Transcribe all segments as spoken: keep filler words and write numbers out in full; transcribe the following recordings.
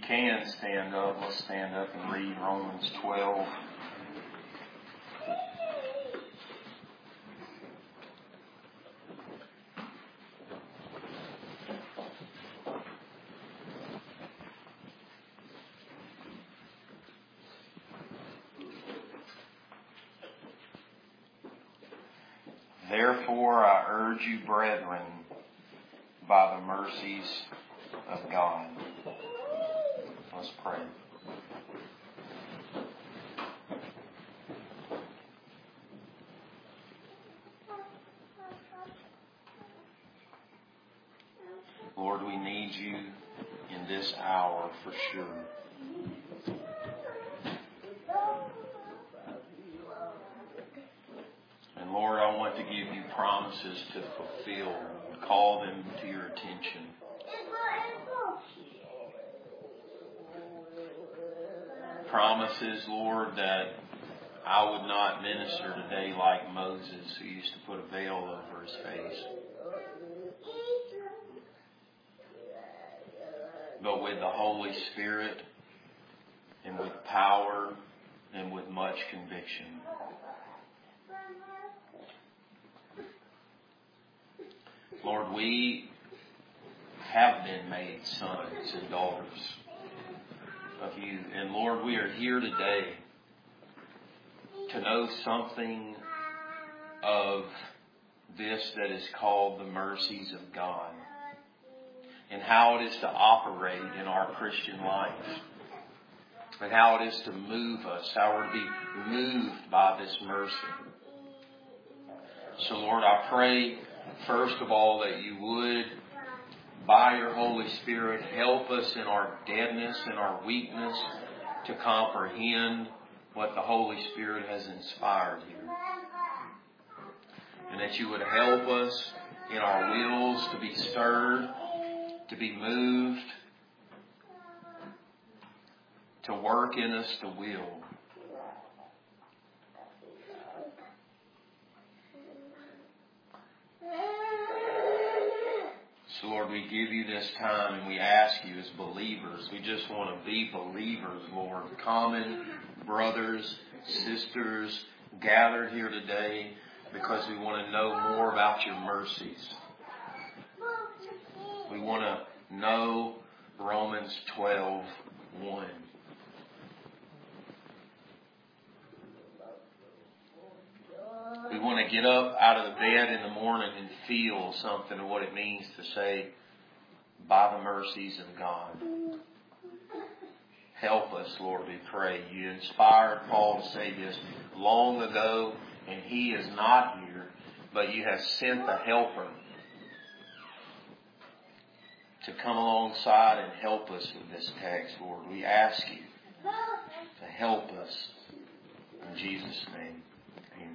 can stand up, let's stand up and read Romans twelve. Therefore I urge you, brethren, by the mercies of God. Let's pray. Lord, we need you in this hour for sure. And Lord, I want to give you promises to fulfill and call them to your attention. Promises, Lord, that I would not minister today like Moses, who used to put a veil over his face, but with the Holy Spirit and with power and with much conviction. Lord, we have been made sons and daughters of you. And Lord, we are here today to know something of this that is called the mercies of God and how it is to operate in our Christian life and how it is to move us, how we're to be moved by this mercy. So Lord, I pray first of all that you would, by your Holy Spirit, help us in our deadness and our weakness to comprehend what the Holy Spirit has inspired here. And that you would help us in our wills to be stirred, to be moved, to work in us the will. So Lord, we give you this time and we ask you as believers, we just want to be believers, Lord, common brothers, sisters, gathered here today because we want to know more about your mercies. We want to know Romans twelve one. We want to get up out of the bed in the morning and feel something of what it means to say, by the mercies of God. Help us, Lord, we pray. You inspired Paul to say this long ago, and he is not here, but you have sent the helper to come alongside and help us with this text, Lord. We ask you to help us. In Jesus' name, amen.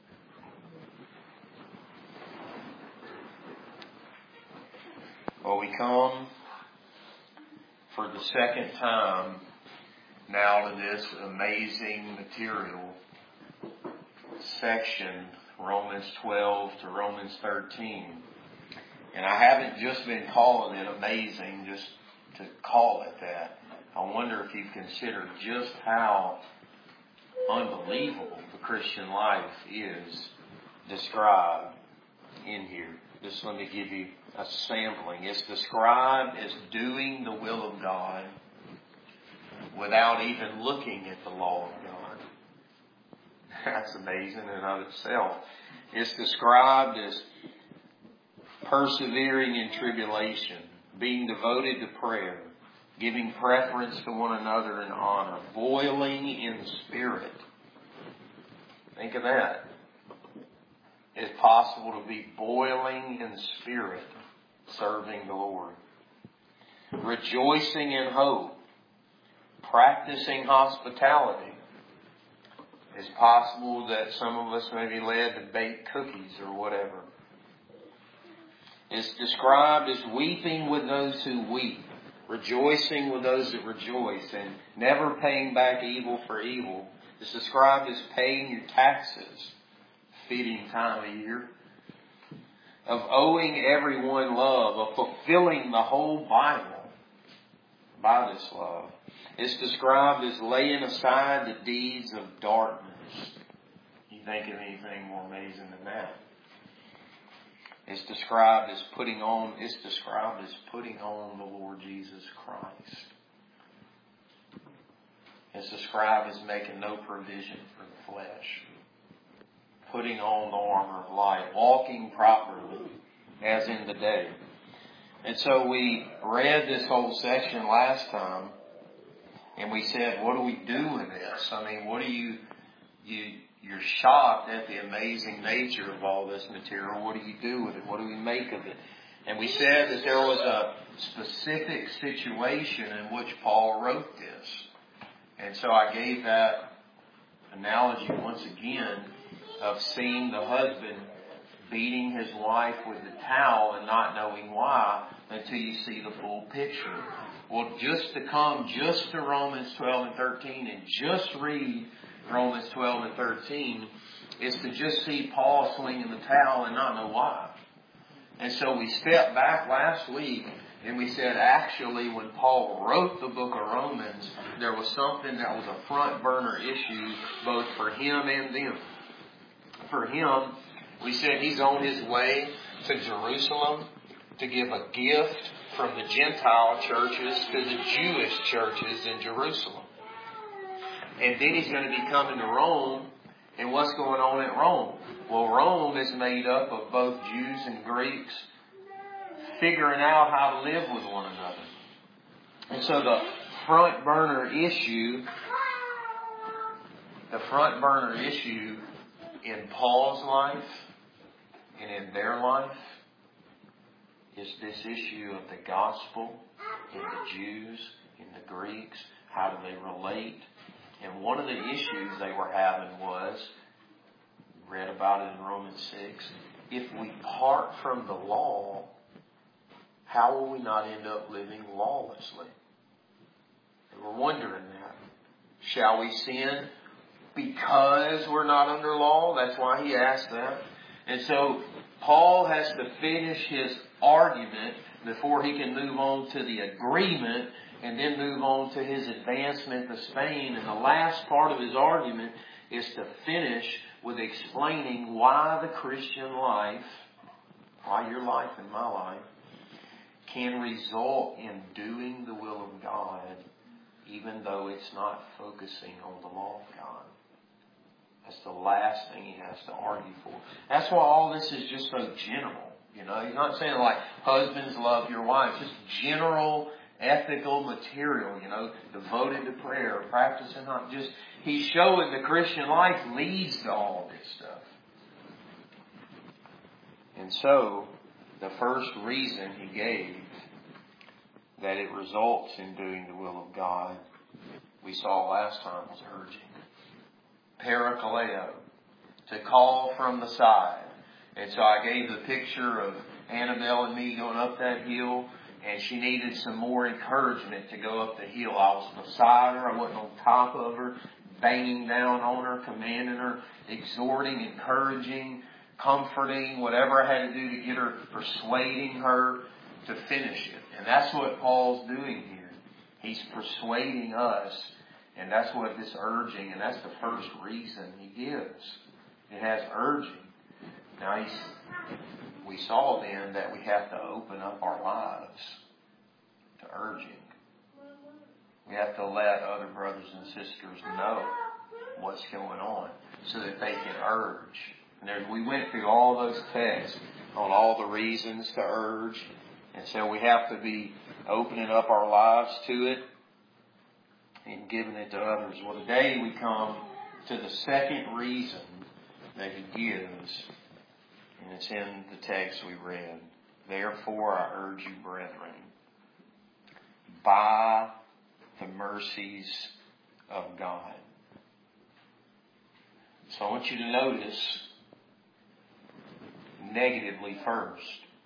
Well, we come for the second time now to this amazing material section, Romans twelve to Romans thirteen. And I haven't just been calling it amazing just to call it that. I wonder if you've considered just how unbelievable the Christian life is described in here. Just let me give you a sampling. It's described as doing the will of God without even looking at the law of God. That's amazing in and of itself. It's described as persevering in tribulation, being devoted to prayer, giving preference to one another in honor, boiling in spirit. Think of that. It's possible to be boiling in spirit, serving the Lord. Rejoicing in hope, practicing hospitality. It's possible that some of us may be led to bake cookies or whatever. It's described as weeping with those who weep, rejoicing with those that rejoice, and never paying back evil for evil. It's described as paying your taxes, fitting time of year, of owing everyone love, of fulfilling the whole Bible by this love. It's described as laying aside the deeds of darkness. You think of anything more amazing than that? It's described as putting on, it's described as putting on the Lord Jesus Christ. It's described as making no provision for the flesh. Putting on the armor of light. Walking properly as in the day. And so we read this whole section last time. And we said, what do we do with this? I mean, what do you, you, you're shocked at the amazing nature of all this material. What do you do with it? What do we make of it? And we said that there was a specific situation in which Paul wrote this. And so I gave that analogy once again of seeing the husband beating his wife with the towel and not knowing why until you see the full picture. Well, just to come just to Romans twelve and thirteen and just read Romans twelve and thirteen is to just see Paul swinging the towel and not know why. And so we stepped back last week and we said actually when Paul wrote the book of Romans, there was something that was a front burner issue both for him and them. For him, we said he's on his way to Jerusalem to give a gift from the Gentile churches to the Jewish churches in Jerusalem. And then he's going to be coming to Rome. And what's going on at Rome? Well, Rome is made up of both Jews and Greeks figuring out how to live with one another. And so the front burner issue, the front burner issue in Paul's life and in their life is this issue of the gospel and the Jews and the Greeks. How do they relate? And one of the issues they were having was, read about it in Romans six, if we part from the law, how will we not end up living lawlessly? They were wondering that. Shall we sin because we're not under law? That's why he asked that. And so Paul has to finish his argument before he can move on to the agreement and then move on to his advancement to Spain. And the last part of his argument is to finish with explaining why the Christian life, why your life and my life, can result in doing the will of God even though it's not focusing on the law of God. That's the last thing he has to argue for. That's why all this is just so general. You know, he's not saying like, husbands love your wives. Just general ethical material, you know, devoted to prayer, practicing not just, he's showing the Christian life leads to all this stuff. And so, the first reason he gave that it results in doing the will of God, we saw last time, was urging. Parakaleo, to call from the side. And so I gave the picture of Annabelle and me going up that hill, and she needed some more encouragement to go up the hill. I was beside her, I wasn't on top of her, banging down on her, commanding her, exhorting, encouraging, comforting, whatever I had to do to get her, persuading her to finish it. And that's what Paul's doing here. He's persuading us, and that's what this urging, and that's the first reason he gives. It has urging. Now, he's, we saw then that we have to open up our lives to urging. We have to let other brothers and sisters know what's going on so that they can urge. And there, we went through all those texts on all the reasons to urge. And so we have to be opening up our lives to it and giving it to others. Well, today we come to the second reason that he gives. And it's in the text we read. Therefore, I urge you, brethren, by the mercies of God. So I want you to notice negatively first.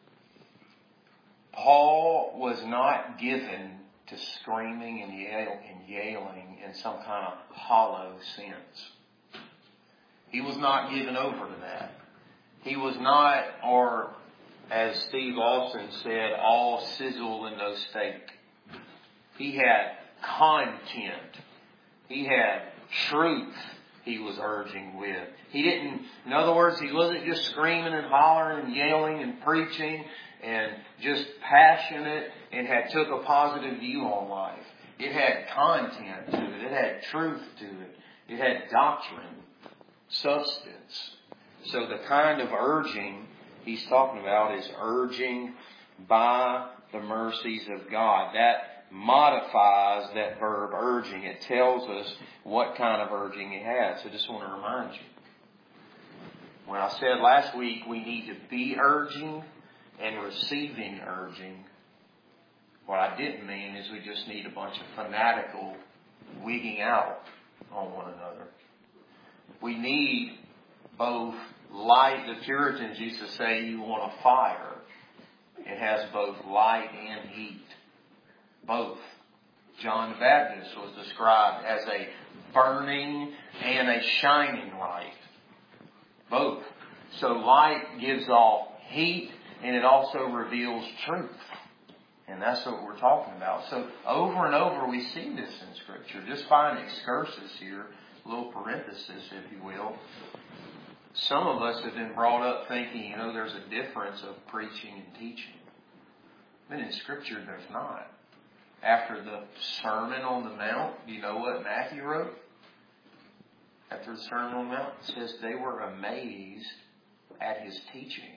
Paul was not given to screaming and yelling in some kind of hollow sense. He was not given over to that. He was not, or as Steve Austin said, all sizzle and no steak. He had content. He had truth he was urging with. He didn't, in other words, he wasn't just screaming and hollering and yelling and preaching and just passionate and had took a positive view on life. It had content to it. It had truth to it. It had doctrine, substance. So the kind of urging he's talking about is urging by the mercies of God. That modifies that verb urging. It tells us what kind of urging he has. So I just want to remind you. When I said last week we need to be urging and receiving urging, what I didn't mean is we just need a bunch of fanatical wigging out on one another. We need both light. The Puritans used to say you want a fire. It has both light and heat. Both. John the Baptist was described as a burning and a shining light. Both. So light gives off heat and it also reveals truth. And that's what we're talking about. So over and over we see this in Scripture. Just find excursus here, a little parenthesis, if you will. Some of us have been brought up thinking, you know, there's a difference of preaching and teaching. But in Scripture, there's not. After the Sermon on the Mount, do you know what Matthew wrote? After the Sermon on the Mount, it says they were amazed at his teaching.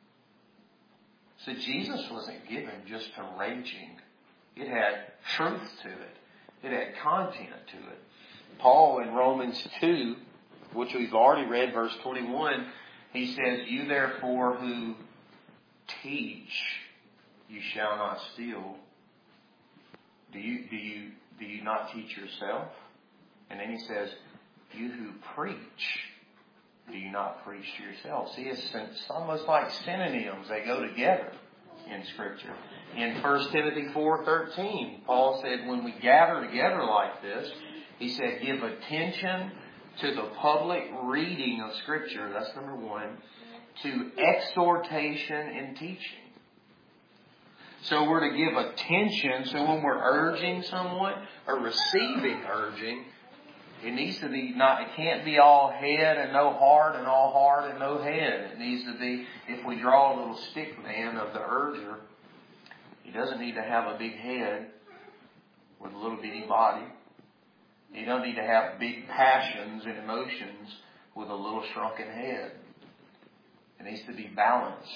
So Jesus wasn't given just to raging. It had truth to it. It had content to it. Paul in Romans two, which we've already read, verse twenty-one, he says, you therefore who teach, you shall not steal. Do you, do you, do you not teach yourself? And then he says, you who preach, do you not preach to yourself? See, it's, it's almost like synonyms. They go together in Scripture. In First Timothy four thirteen, Paul said, when we gather together like this, he said, give attention to the public reading of Scripture. That's number one. To exhortation and teaching. So we're to give attention. So when we're urging someone or receiving urging, it needs to be not, it can't be all head and no heart and all heart and no head. It needs to be, if we draw a little stick man of the urger, he doesn't need to have a big head with a little bitty body. He doesn't need to have big passions and emotions with a little shrunken head. It needs to be balanced.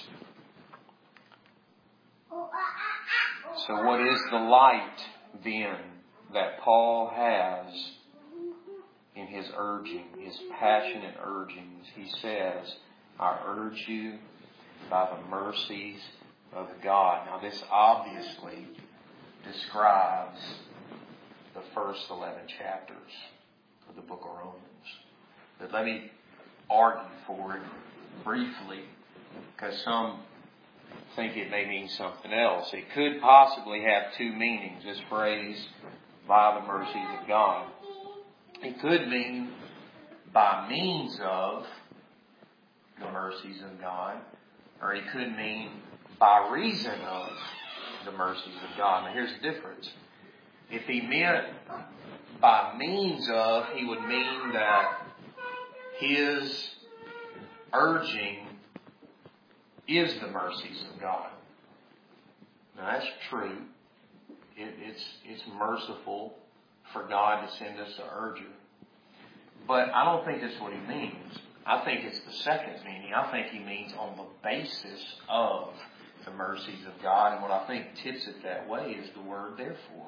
So what is the light then that Paul has in his urging, his passionate urgings? He says, I urge you by the mercies of God. Now this obviously describes the first eleven chapters of the book of Romans. But let me argue for it briefly, because some think it may mean something else. It could possibly have two meanings, this phrase, by the mercies of God. It could mean by means of the mercies of God, or it could mean by reason of the mercies of God. Now here's the difference. If he meant by means of, he would mean that his urging is the mercies of God. Now that's true. It, it's, it's merciful for God to send us an urger. But I don't think that's what he means. I think it's the second meaning. I think he means on the basis of the mercies of God. And what I think tips it that way is the word therefore.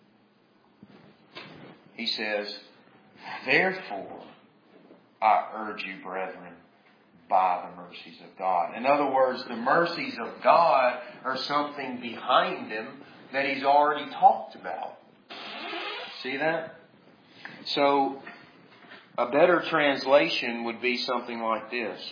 He says, therefore, I urge you, brethren, by the mercies of God. In other words, the mercies of God are something behind him that he's already talked about. See that? So, a better translation would be something like this.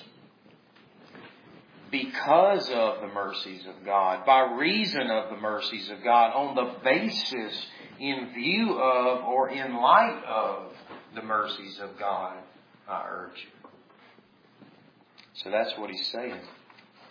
Because of the mercies of God, by reason of the mercies of God, on the basis, in view of, or in light of the mercies of God, I urge you. So that's what he's saying.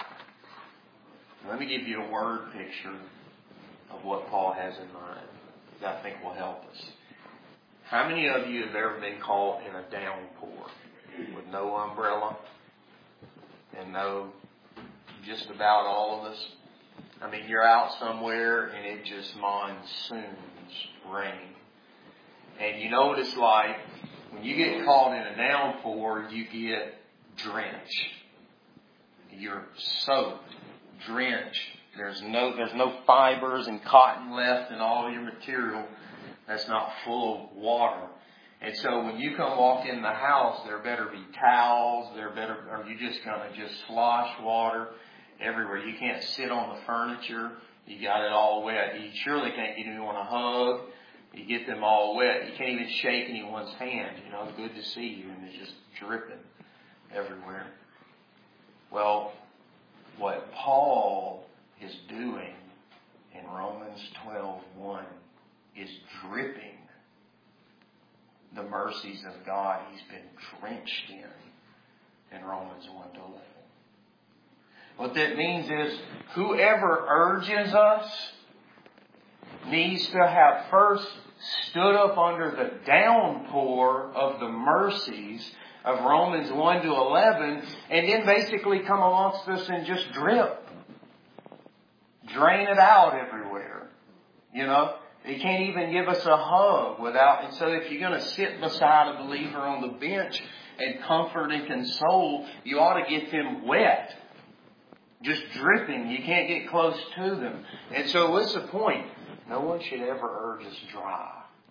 Let me give you a word picture of what Paul has in mind. that I think will help us. How many of you have ever been caught in a downpour with no umbrella and no, just about all of us? I mean, you're out somewhere and it just monsoons rain. And you know what it's like when you get caught in a downpour, you get drenched. You're soaked, drenched. There's no, there's no fibers and cotton left in all your material that's not full of water. And so when you come walk in the house, there better be towels. There better, or you just kind of just slosh water everywhere. You can't sit on the furniture. You got it all wet. You surely can't get anyone a hug. You get them all wet. You can't even shake anyone's hand. You know, it's good to see you, and it's just dripping everywhere. Well, what Paul is doing in Romans twelve one is dripping the mercies of God he's been drenched in in Romans one to eleven. What that means is whoever urges us needs to have first stood up under the downpour of the mercies of Romans one to eleven, and then basically come amongst us and just drip. Drain it out everywhere. You know, he can't even give us a hug without, and so if you're going to sit beside a believer on the bench and comfort and console, you ought to get them wet. Just dripping. You can't get close to them. And so what's the point? No one should ever urge us dry.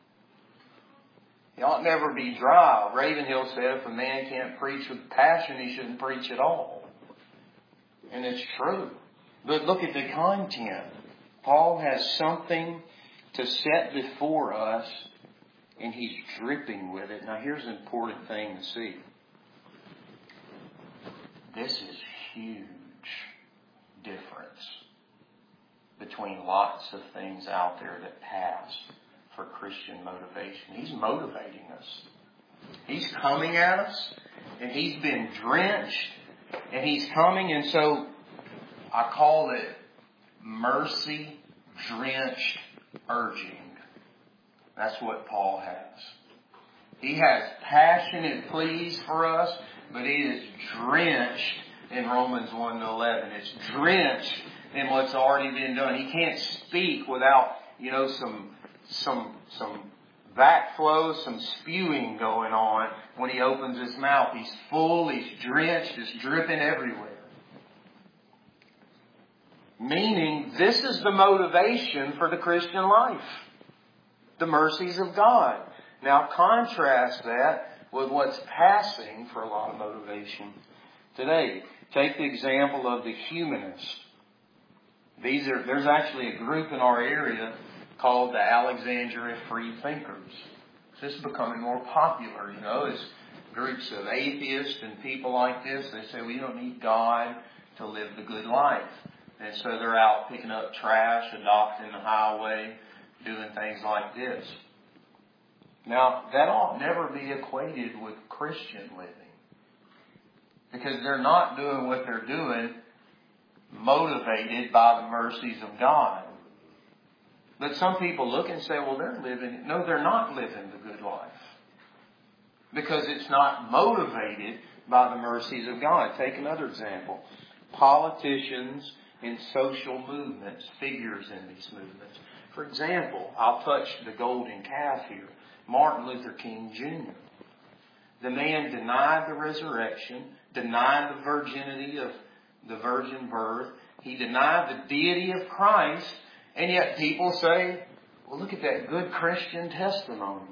It ought never be dry. Ravenhill said if a man can't preach with passion, he shouldn't preach at all. And it's true. But look at the content. Paul has something to set before us, and he's dripping with it. Now here's an important thing to see. This is huge difference between lots of things out there that pass for Christian motivation. He's motivating us. He's coming at us, and he's been drenched, and he's coming, and so I call it mercy-drenched urging. That's what Paul has. He has passionate pleas for us, but he is drenched in Romans one to eleven. It's drenched in what's already been done. He can't speak without, you know, some some some backflow, some spewing going on when he opens his mouth. He's full, he's drenched, it's dripping everywhere. Meaning, this is the motivation for the Christian life. The mercies of God. Now contrast that with what's passing for a lot of motivation today. Take the example of the humanist. These are, there's actually a group in our area called the Alexandria Free Thinkers. This is becoming more popular, you know, as groups of atheists and people like this. They say, well, you don't need God to live the good life. And so they're out picking up trash, adopting the highway, doing things like this. Now, that ought never be equated with Christian living. Because they're not doing what they're doing motivated by the mercies of God. But some people look and say, well, they're living. No, they're not living the good life. Because it's not motivated by the mercies of God. Take another example. Politicians in social movements, figures in these movements. For example, I'll touch the golden calf here. Martin Luther King Junior The man denied the resurrection, denied the virginity of the virgin birth. He denied the deity of Christ. And yet people say, well, look at that good Christian testimony.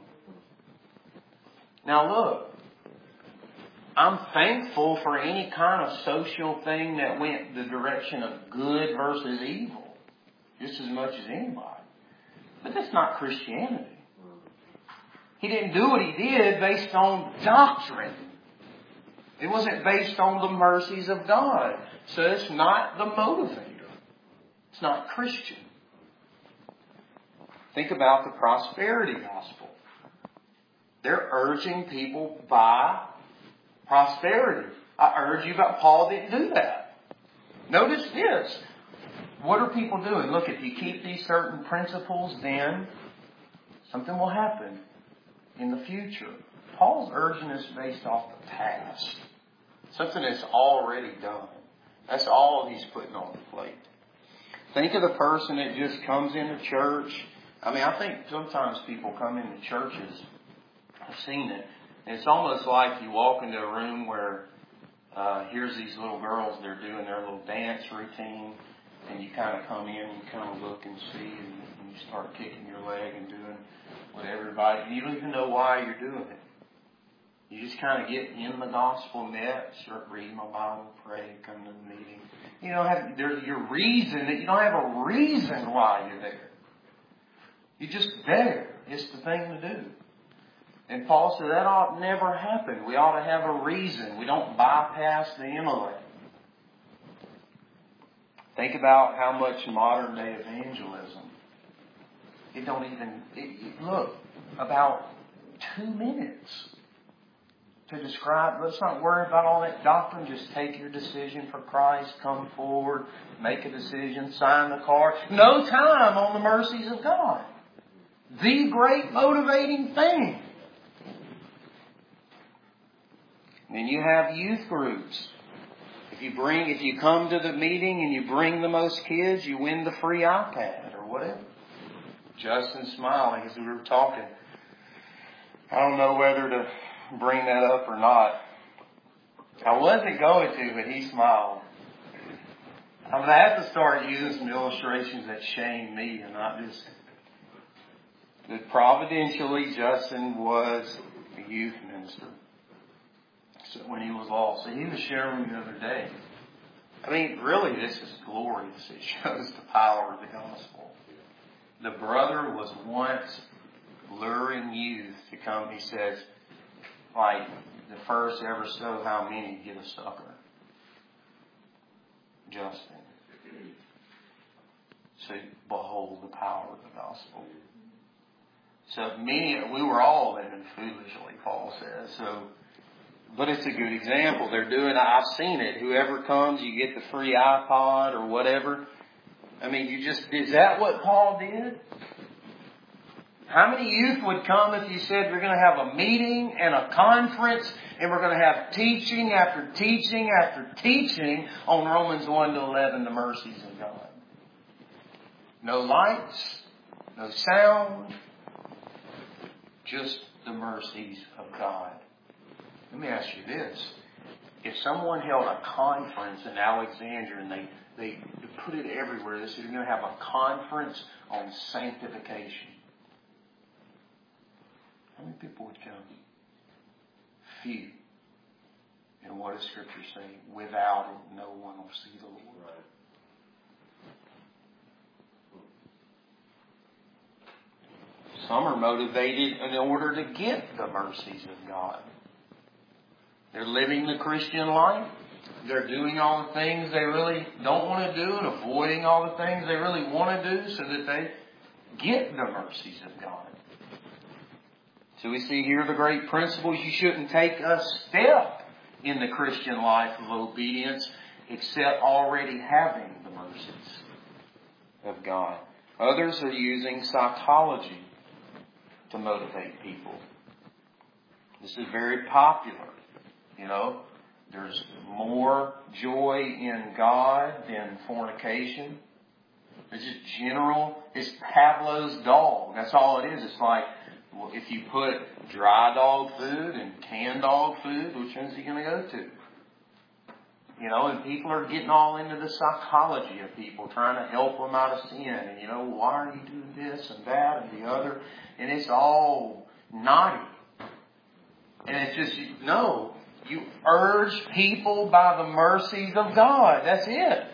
Now look, I'm thankful for any kind of social thing that went the direction of good versus evil, just as much as anybody. But that's not Christianity. He didn't do what he did based on doctrine. It wasn't based on the mercies of God. So it's not the motivator. It's not Christian. Think about the prosperity gospel. They're urging people by prosperity. I urge you, but Paul didn't do that. Notice this. What are people doing? Look, if you keep these certain principles, then Something will happen in the future. Paul's urging us based off the past. Something that's already done. That's all he's putting on the plate. Think of the person that just comes into church. I mean, I think sometimes people come into churches. I've seen it. And it's almost like you walk into a room where uh, here's these little girls. They're doing their little dance routine. And you kind of come in and you kind of look and see. And, and you start kicking your leg and doing what everybody. You don't even know why you're doing it. You just kind of get in the gospel net, start reading my Bible, pray, come to the meeting. You don't have there's your reason that you don't have a reason why you're there. You're just there. It's the thing to do. And Paul said that ought never happen. We ought to have a reason. We don't bypass the intellect. Think about how much modern day evangelism. It don't even it, it, look about two minutes. To describe, let's not worry about all that doctrine. Just take your decision for Christ. Come forward. Make a decision. Sign the card. No time on the mercies of God. The great motivating thing. Then you have youth groups. If you bring, if you come to the meeting and you bring the most kids, you win the free iPad or whatever. Justin's smiling as we were talking. I don't know whether to bring that up or not. I wasn't going to, but he smiled. I'm going to have to start using some illustrations that shame me and not just... But providentially, Justin was a youth minister. So when he was lost. So he was sharing the other day. I mean, really, this is glorious. It shows the power of the gospel. The brother was once luring youth to come, he says, like the first ever so how many get a sucker? Justin. So behold the power of the gospel. So many, we were all living foolishly, Paul says. So, but it's a good example. They're doing, I've seen it. Whoever comes, you get the free iPod or whatever. I mean, you just, is that what Paul did? How many youth would come if you said we're going to have a meeting and a conference and we're going to have teaching after teaching after teaching on Romans one to eleven, the mercies of God? No lights, no sound, just the mercies of God. Let me ask you this. If someone held a conference in Alexandria and they, they put it everywhere, they said we're going to have a conference on sanctification. How many people would come? Few. And what does Scripture say? Without it, no one will see the Lord. Right. Some are motivated in order to get the mercies of God. They're living the Christian life. They're doing all the things they really don't want to do and avoiding all the things they really want to do so that they get the mercies of God. So we see here the great principles. You shouldn't take a step in the Christian life of obedience except already having the mercies of God. Others are using psychology to motivate people. This is very popular. You know, there's more joy in God than fornication. It's just general. It's Pavlov's dog. That's all it is. It's like, well, if you put dry dog food and canned dog food, which one's he going to go to? You know, and people are getting all into the psychology of people, trying to help them out of sin. And, you know, why are you doing this and that and the other? And it's all naughty. And it's just, no, you urge people by the mercies of God. That's it.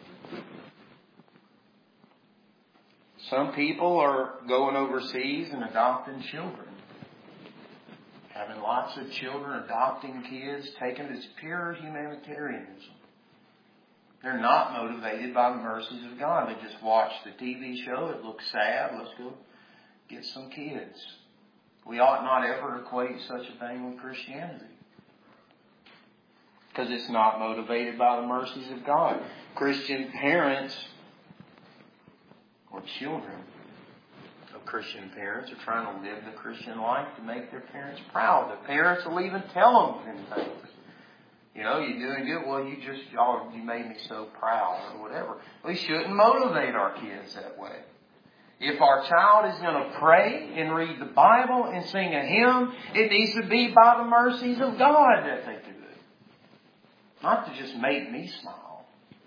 Some people are going overseas and adopting children. Having lots of children, adopting kids, taking this pure humanitarianism. They're not motivated by the mercies of God. They just watch the T V show. It looks sad. Let's go get some kids. We ought not ever equate such a thing with Christianity. Because it's not motivated by the mercies of God. Christian parents or children of Christian parents are trying to live the Christian life to make their parents proud. The parents will even tell them in things. You know, you're doing good. Well, you just, y'all, you made me so proud or whatever. We shouldn't motivate our kids that way. If our child is going to pray and read the Bible and sing a hymn, it needs to be by the mercies of God that they do it. Not to just make me smile.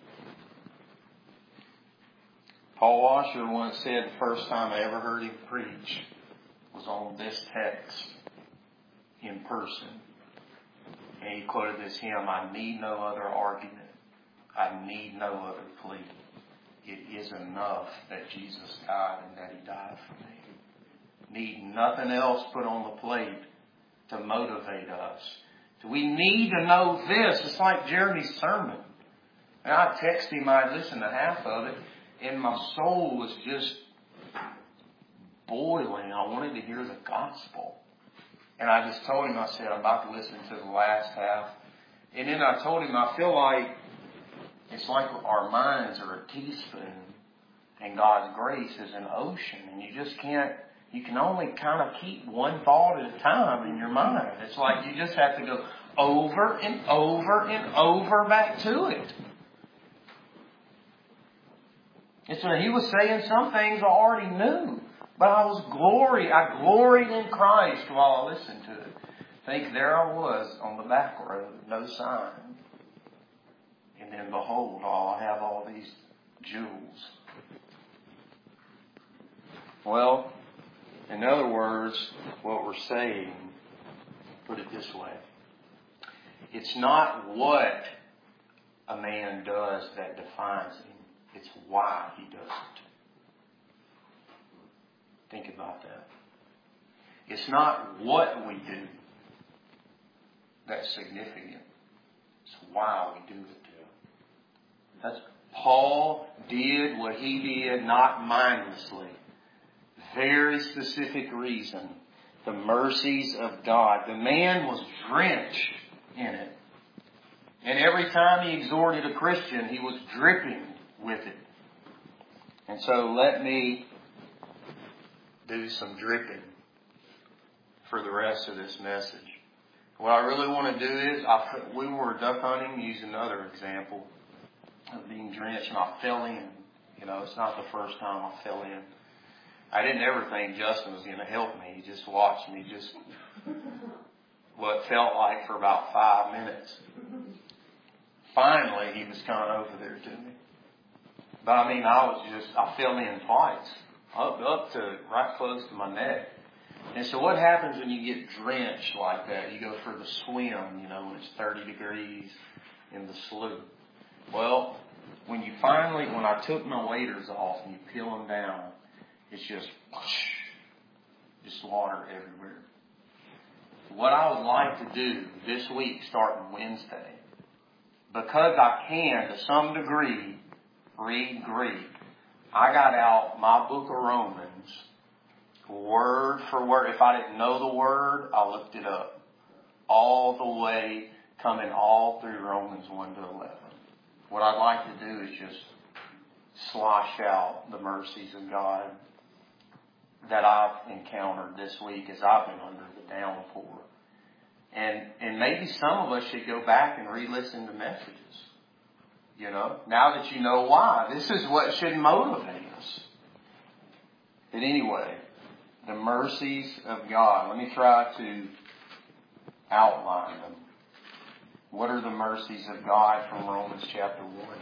Paul Washer once said the first time I ever heard him preach was on this text in person. And he quoted this hymn, I need no other argument. I need no other plea. It is enough that Jesus died and that He died for me. Need nothing else put on the plate to motivate us. So we need to know this. It's like Jeremy's sermon. And I texted him, I listened to half of it, and my soul was just boiling. I wanted to hear the gospel. And I just told him, I said, I'm about to listen to the last half. And then I told him, I feel like it's like our minds are a teaspoon and God's grace is an ocean. And you just can't, you can only kind of keep one thought at a time in your mind. It's like you just have to go over and over and over back to it. And so he was saying some things I already knew. But I was glory. I gloried in Christ while I listened to it. Think there I was on the back road, no sign. And then behold, I have all these jewels. Well, in other words, what we're saying, put it this way. It's not what a man does that defines him. It's why he does it. Think about that. It's not what we do that's significant. It's why we do it. That's Paul did what he did, not mindlessly. Very specific reason. The mercies of God. The man was drenched in it. And every time he exhorted a Christian, he was dripping with it. And so let me do some dripping for the rest of this message. What I really want to do is, I, we were duck hunting, use another example of being drenched, and I fell in. You know, it's not the first time I fell in. I didn't ever think Justin was going to help me. He just watched me just what felt like for about five minutes. Finally, he was kind of over there to me. But I mean, I was just, I fell in twice. Up, up to right close to my neck. And so what happens when you get drenched like that? You go for the swim, you know, when it's thirty degrees in the slough. Well, when you finally, when I took my waders off and you peel them down, it's just, just water everywhere. What I would like to do this week, starting Wednesday, because I can, to some degree, read Greek, I got out my book of Romans, word for word. If I didn't know the word, I looked it up. All the way, coming all through Romans one to eleven. What I'd like to do is just slosh out the mercies of God that I've encountered this week as I've been under the downpour. And, and maybe some of us should go back and re-listen to messages. You know, now that you know why, this is what should motivate us. But anyway, the mercies of God. Let me try to outline them. What are the mercies of God from Romans chapter one?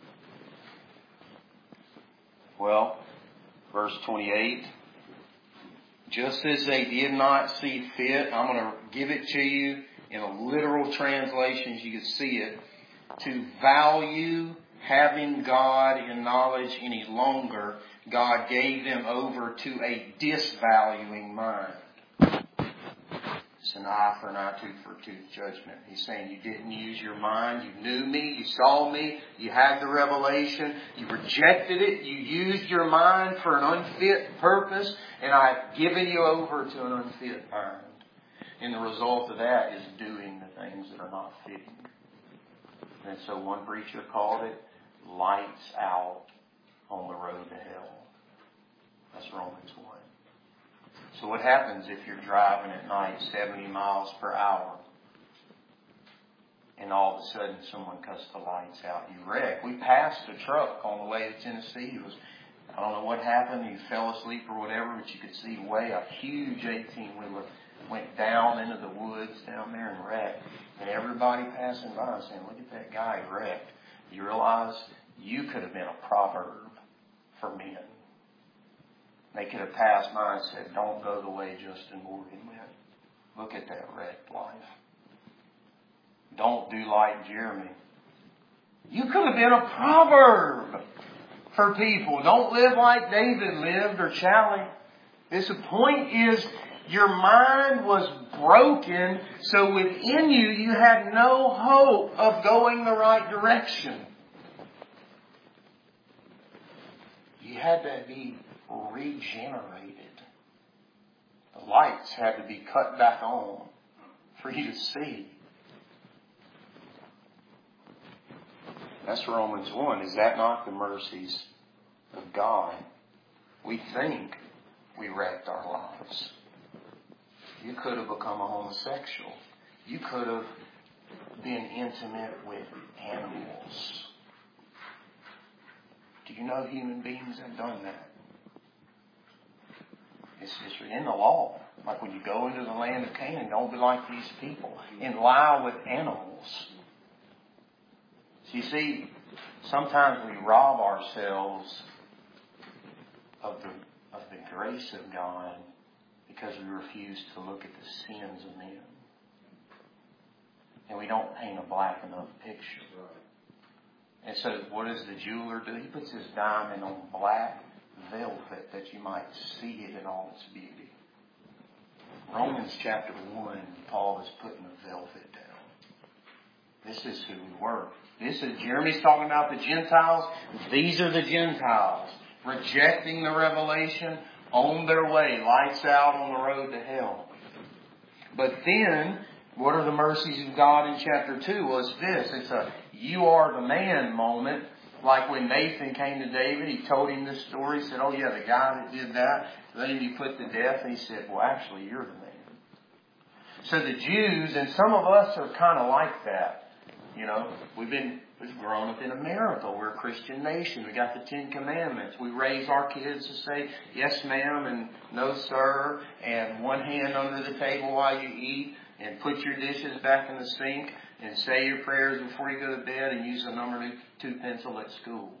Well, verse twenty-eight. Just as they did not see fit, I'm going to give it to you in a literal translation so you can see it. To value having God in knowledge any longer, God gave them over to a disvaluing mind. It's an eye for an eye, tooth for a tooth judgment. He's saying you didn't use your mind. You knew me. You saw me. You had the revelation. You rejected it. You used your mind for an unfit purpose. And I've given you over to an unfit mind. And the result of that is doing the things that are not fitting. And so one preacher called it lights out on the road to hell. That's Romans one. So what happens if you're driving at night seventy miles per hour and all of a sudden someone cuts the lights out? You wreck. We passed a truck on the way to Tennessee. It was, I don't know what happened. He fell asleep or whatever, but you could see way a huge eighteen-wheeler went down into the woods down there and wrecked. And everybody passing by saying, look at that guy wrecked. You realize you could have been a proverb for men. They could have passed by and said, don't go the way Justin Morgan went. Look at that wrecked life. Don't do like Jeremy. You could have been a proverb for people. Don't live like David lived or Charlie. This point is, your mind was broken, so within you, you had no hope of going the right direction. You had to be regenerated. The lights had to be cut back on for you to see. That's Romans one. Is that not the mercies of God? We think we wrecked our lives. You could have become a homosexual. You could have been intimate with animals. Do you know human beings have done that? It's just in the law. Like when you go into the land of Canaan, don't be like these people and lie with animals. So you see, sometimes we rob ourselves of the, of the grace of God because we refuse to look at the sins of men. And we don't paint a black enough picture. And so what does the jeweler do? He puts his diamond on black velvet that you might see it in all its beauty. Romans chapter one, Paul is putting the velvet down. This is who we were. This is, Jeremy's talking about the Gentiles. These are the Gentiles. Rejecting the revelation, on their way, lights out on the road to hell. But then, what are the mercies of God in chapter two? Well, it's this. It's a you are the man moment. Like when Nathan came to David, he told him this story. He said, oh yeah, the guy that did that, then he put to death. And he said, well, actually, you're the man. So the Jews, and some of us are kind of like that. You know, we've been we've grown up in America. We're a Christian nation. We got the Ten Commandments. We raise our kids to say yes, ma'am, and no, sir, and one hand under the table while you eat, and put your dishes back in the sink, and say your prayers before you go to bed, and use the number two pencil at school.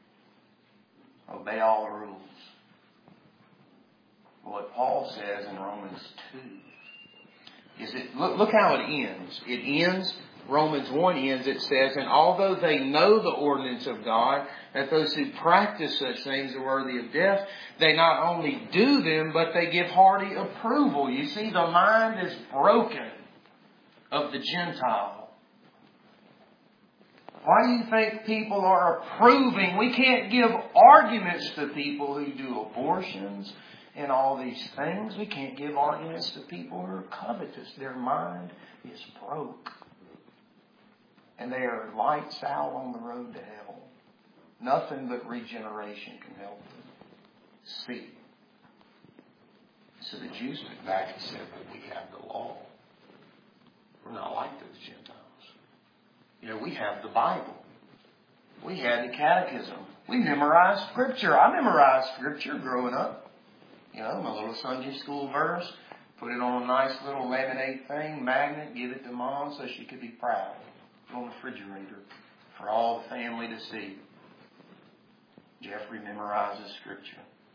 Obey all the rules. What Paul says in Romans two is it. Look, look how it ends. It ends. Romans one ends, it says, and although they know the ordinance of God, that those who practice such things are worthy of death, they not only do them, but they give hearty approval. You see, the mind is broken of the Gentile. Why do you think people are approving? We can't give arguments to people who do abortions and all these things. We can't give arguments to people who are covetous. Their mind is broke. And they are lights out on the road to hell. Nothing but regeneration can help them see. So the Jews went back and said, well, we have the law. We're not like those Gentiles. You know, we have the Bible. We had the catechism. We memorized Scripture. I memorized Scripture growing up. You know, my little Sunday school verse. Put it on a nice little laminate thing, magnet, give it to Mom so she could be proud. On the refrigerator for all the family to see. Jeffrey memorizes Scripture.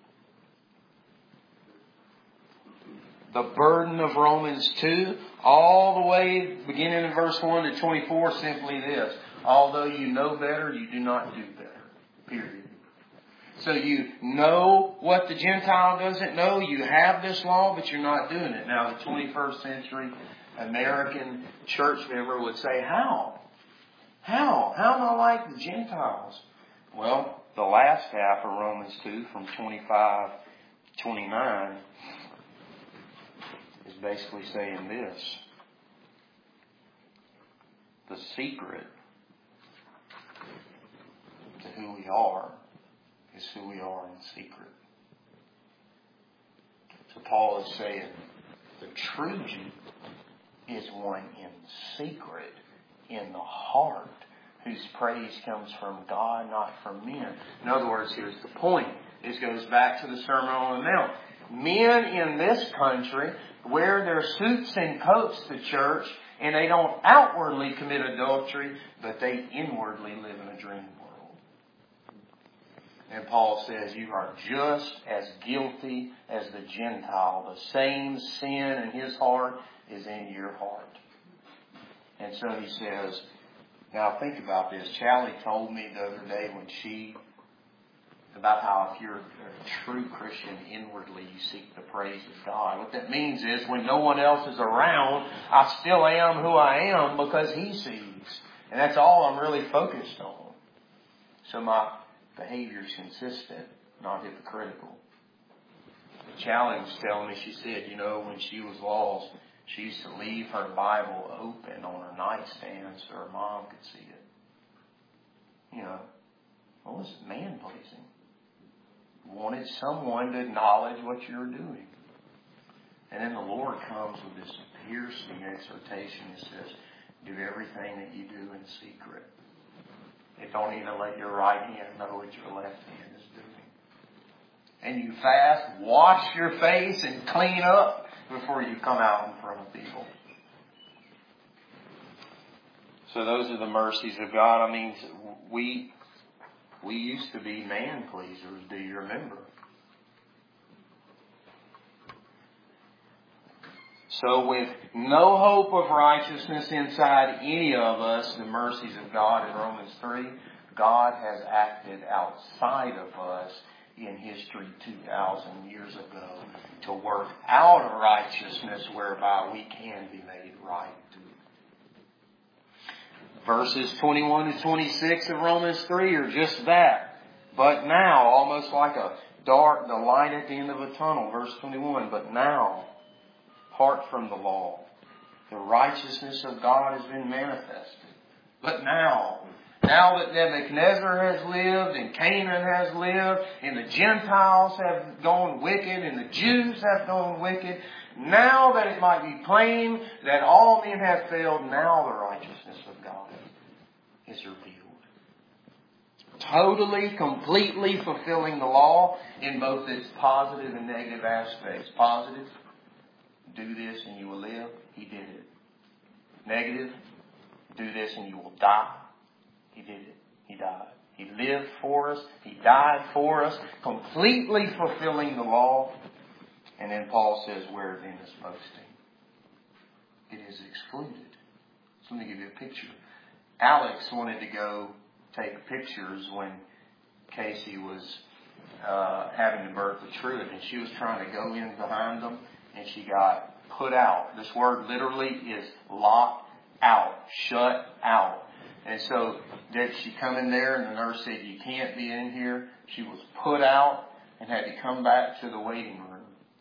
The burden of Romans two, all the way beginning in verse one to twenty-four, simply this. Although you know better, you do not do better. Period. So you know what the Gentile doesn't know. You have this law, but you're not doing it. Now, the twenty-first century American church member would say, how? How? How am I like the Gentiles? Well, the last half of Romans two from twenty-five to twenty-nine is basically saying this. The secret to who we are is who we are in secret. So Paul is saying the true Jew is one in secret, in the heart, whose praise comes from God, not from men. In other words, here's the point. This goes back to the Sermon on the Mount. Men in this country wear their suits and coats to church, and they don't outwardly commit adultery, but they inwardly live in a dream world. And Paul says you are just as guilty as the Gentile. The same sin in his heart is in your heart. And so he says, now think about this. Charlie told me the other day when she, about how if you're a true Christian, inwardly you seek the praise of God. What that means is when no one else is around, I still am who I am because He sees. And that's all I'm really focused on. So my behavior is consistent, not hypocritical. Charlie was telling me, she said, you know, when she was lost, she used to leave her Bible open on her nightstand so her mom could see it. You know, what was it? Man-pleasing. Wanted someone to acknowledge what you were doing. And then the Lord comes with this piercing exhortation that says, do everything that you do in secret. And don't even let your right hand know what your left hand is doing. And you fast, wash your face, and clean up before you come out in front of people. So those are the mercies of God. I mean, we we used to be man pleasers. Do you remember? So with no hope of righteousness inside any of us, the mercies of God in Romans three, God has acted outside of us in history two thousand years ago to work out a righteousness whereby we can be made right. Verses twenty-one to twenty-six of Romans three are just that. But now, almost like a dark, the light at the end of a tunnel. Verse twenty-one, but now, apart from the law, the righteousness of God has been manifested. But now, now that Nebuchadnezzar has lived, and Canaan has lived, and the Gentiles have gone wicked, and the Jews have gone wicked, now that it might be plain that all men have failed, now the righteousness of God is revealed. Totally, completely fulfilling the law in both its positive and negative aspects. Positive, do this and you will live. He did it. Negative, do this and you will die. He did it. He died. He lived for us. He died for us. Completely fulfilling the law. And then Paul says, where then is boasting? It is excluded. So let me give you a picture. Alex wanted to go take pictures when Casey was uh, having to birth the truth. And she was trying to go in behind them. And she got put out. This word literally is locked out. Shut out. And so did she come in there and the nurse said, you can't be in here. She was put out and had to come back to the waiting room.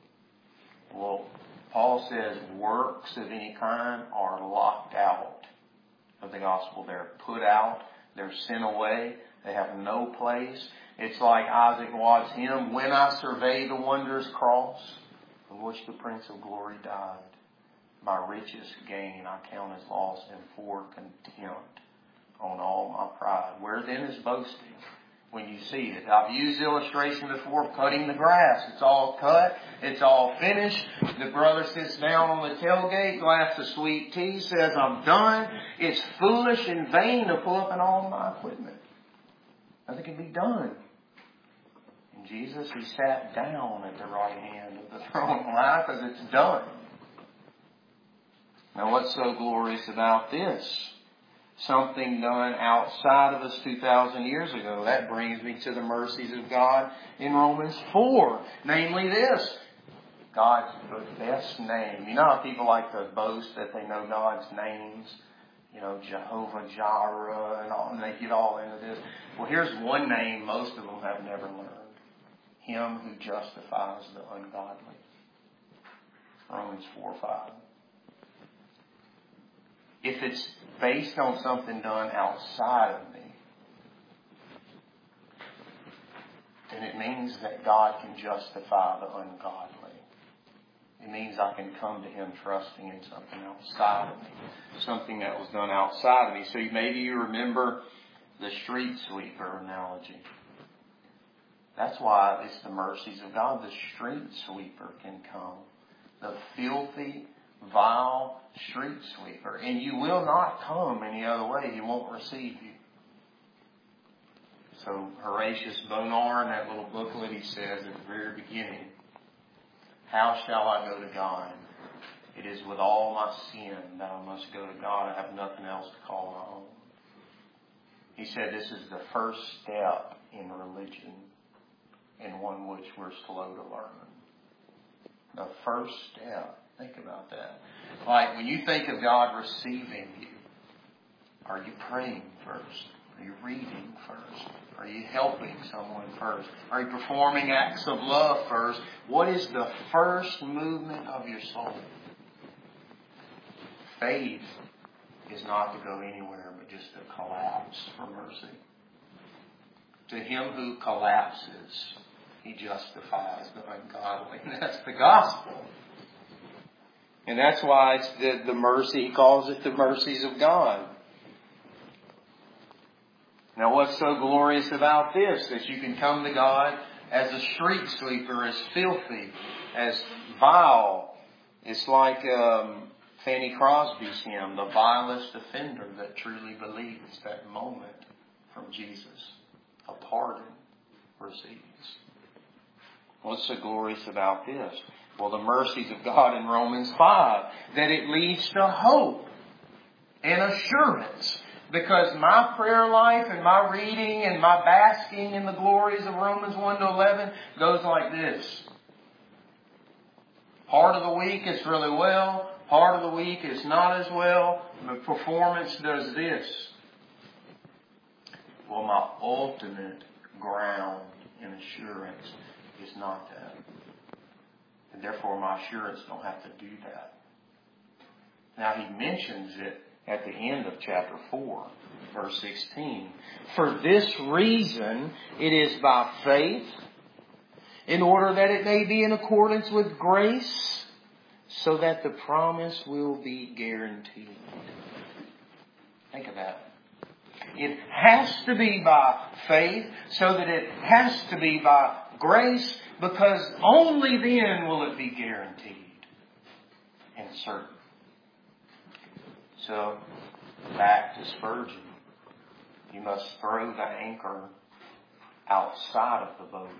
Well, Paul says works of any kind are locked out of the gospel. They're put out. They're sent away. They have no place. It's like Isaac Watts' hymn, when I survey the wondrous cross on which the Prince of Glory died, my richest gain I count as loss and for contempt on all my pride. Where then is boasting? When you see it. I've used illustration before of cutting the grass. It's all cut. It's all finished. The brother sits down on the tailgate, glass of sweet tea, says, I'm done. It's foolish and vain to pull up in all my equipment. Nothing can be done. And Jesus, He sat down at the right hand of the throne of life as it's done. Now what's so glorious about this? Something done outside of us two thousand years ago. That brings me to the mercies of God in Romans four. Namely this. God's best name. You know how people like to boast that they know God's names? You know, Jehovah Jireh and all, and they get all into this. Well, here's one name most of them have never learned. Him who justifies the ungodly. Romans four five. If it's based on something done outside of me, then it means that God can justify the ungodly. It means I can come to Him trusting in something outside of me. Something that was done outside of me. So maybe you remember the street sweeper analogy. That's why it's the mercies of God. The street sweeper can come. The filthy, vile street sweeper. And you will not come any other way. He won't receive you. So Horatius Bonar, in that little booklet, he says at the very beginning, how shall I go to God? It is with all my sin that I must go to God. I have nothing else to call my own. He said this is the first step in religion, and one which we're slow to learn. The first step. Think about that. Like when you think of God receiving you, are you praying first? Are you reading first? Are you helping someone first? Are you performing acts of love first? What is the first movement of your soul? Faith is not to go anywhere but just to collapse for mercy. To him who collapses, he justifies the ungodly. And that's the gospel. And that's why it's the, the mercy, he calls it the mercies of God. Now what's so glorious about this? That you can come to God as a street sweeper, as filthy, as vile. It's like um, Fanny Crosby's hymn, the vilest offender that truly believes that moment from Jesus. A pardon receives. What's so glorious about this? Well, the mercies of God in Romans five. That it leads to hope and assurance. Because my prayer life and my reading and my basking in the glories of Romans one to eleven goes like this. Part of the week it's really well. Part of the week it's not as well. The performance does this. Well, my ultimate ground and assurance is not that. And therefore my assurance don't have to do that. Now he mentions it at the end of chapter four, verse sixteen. For this reason, it is by faith, in order that it may be in accordance with grace, so that the promise will be guaranteed. Think of that. It has to be by faith, so that it has to be by grace, because only then will it be guaranteed and certain. So, back to Spurgeon. You must throw the anchor outside of the boat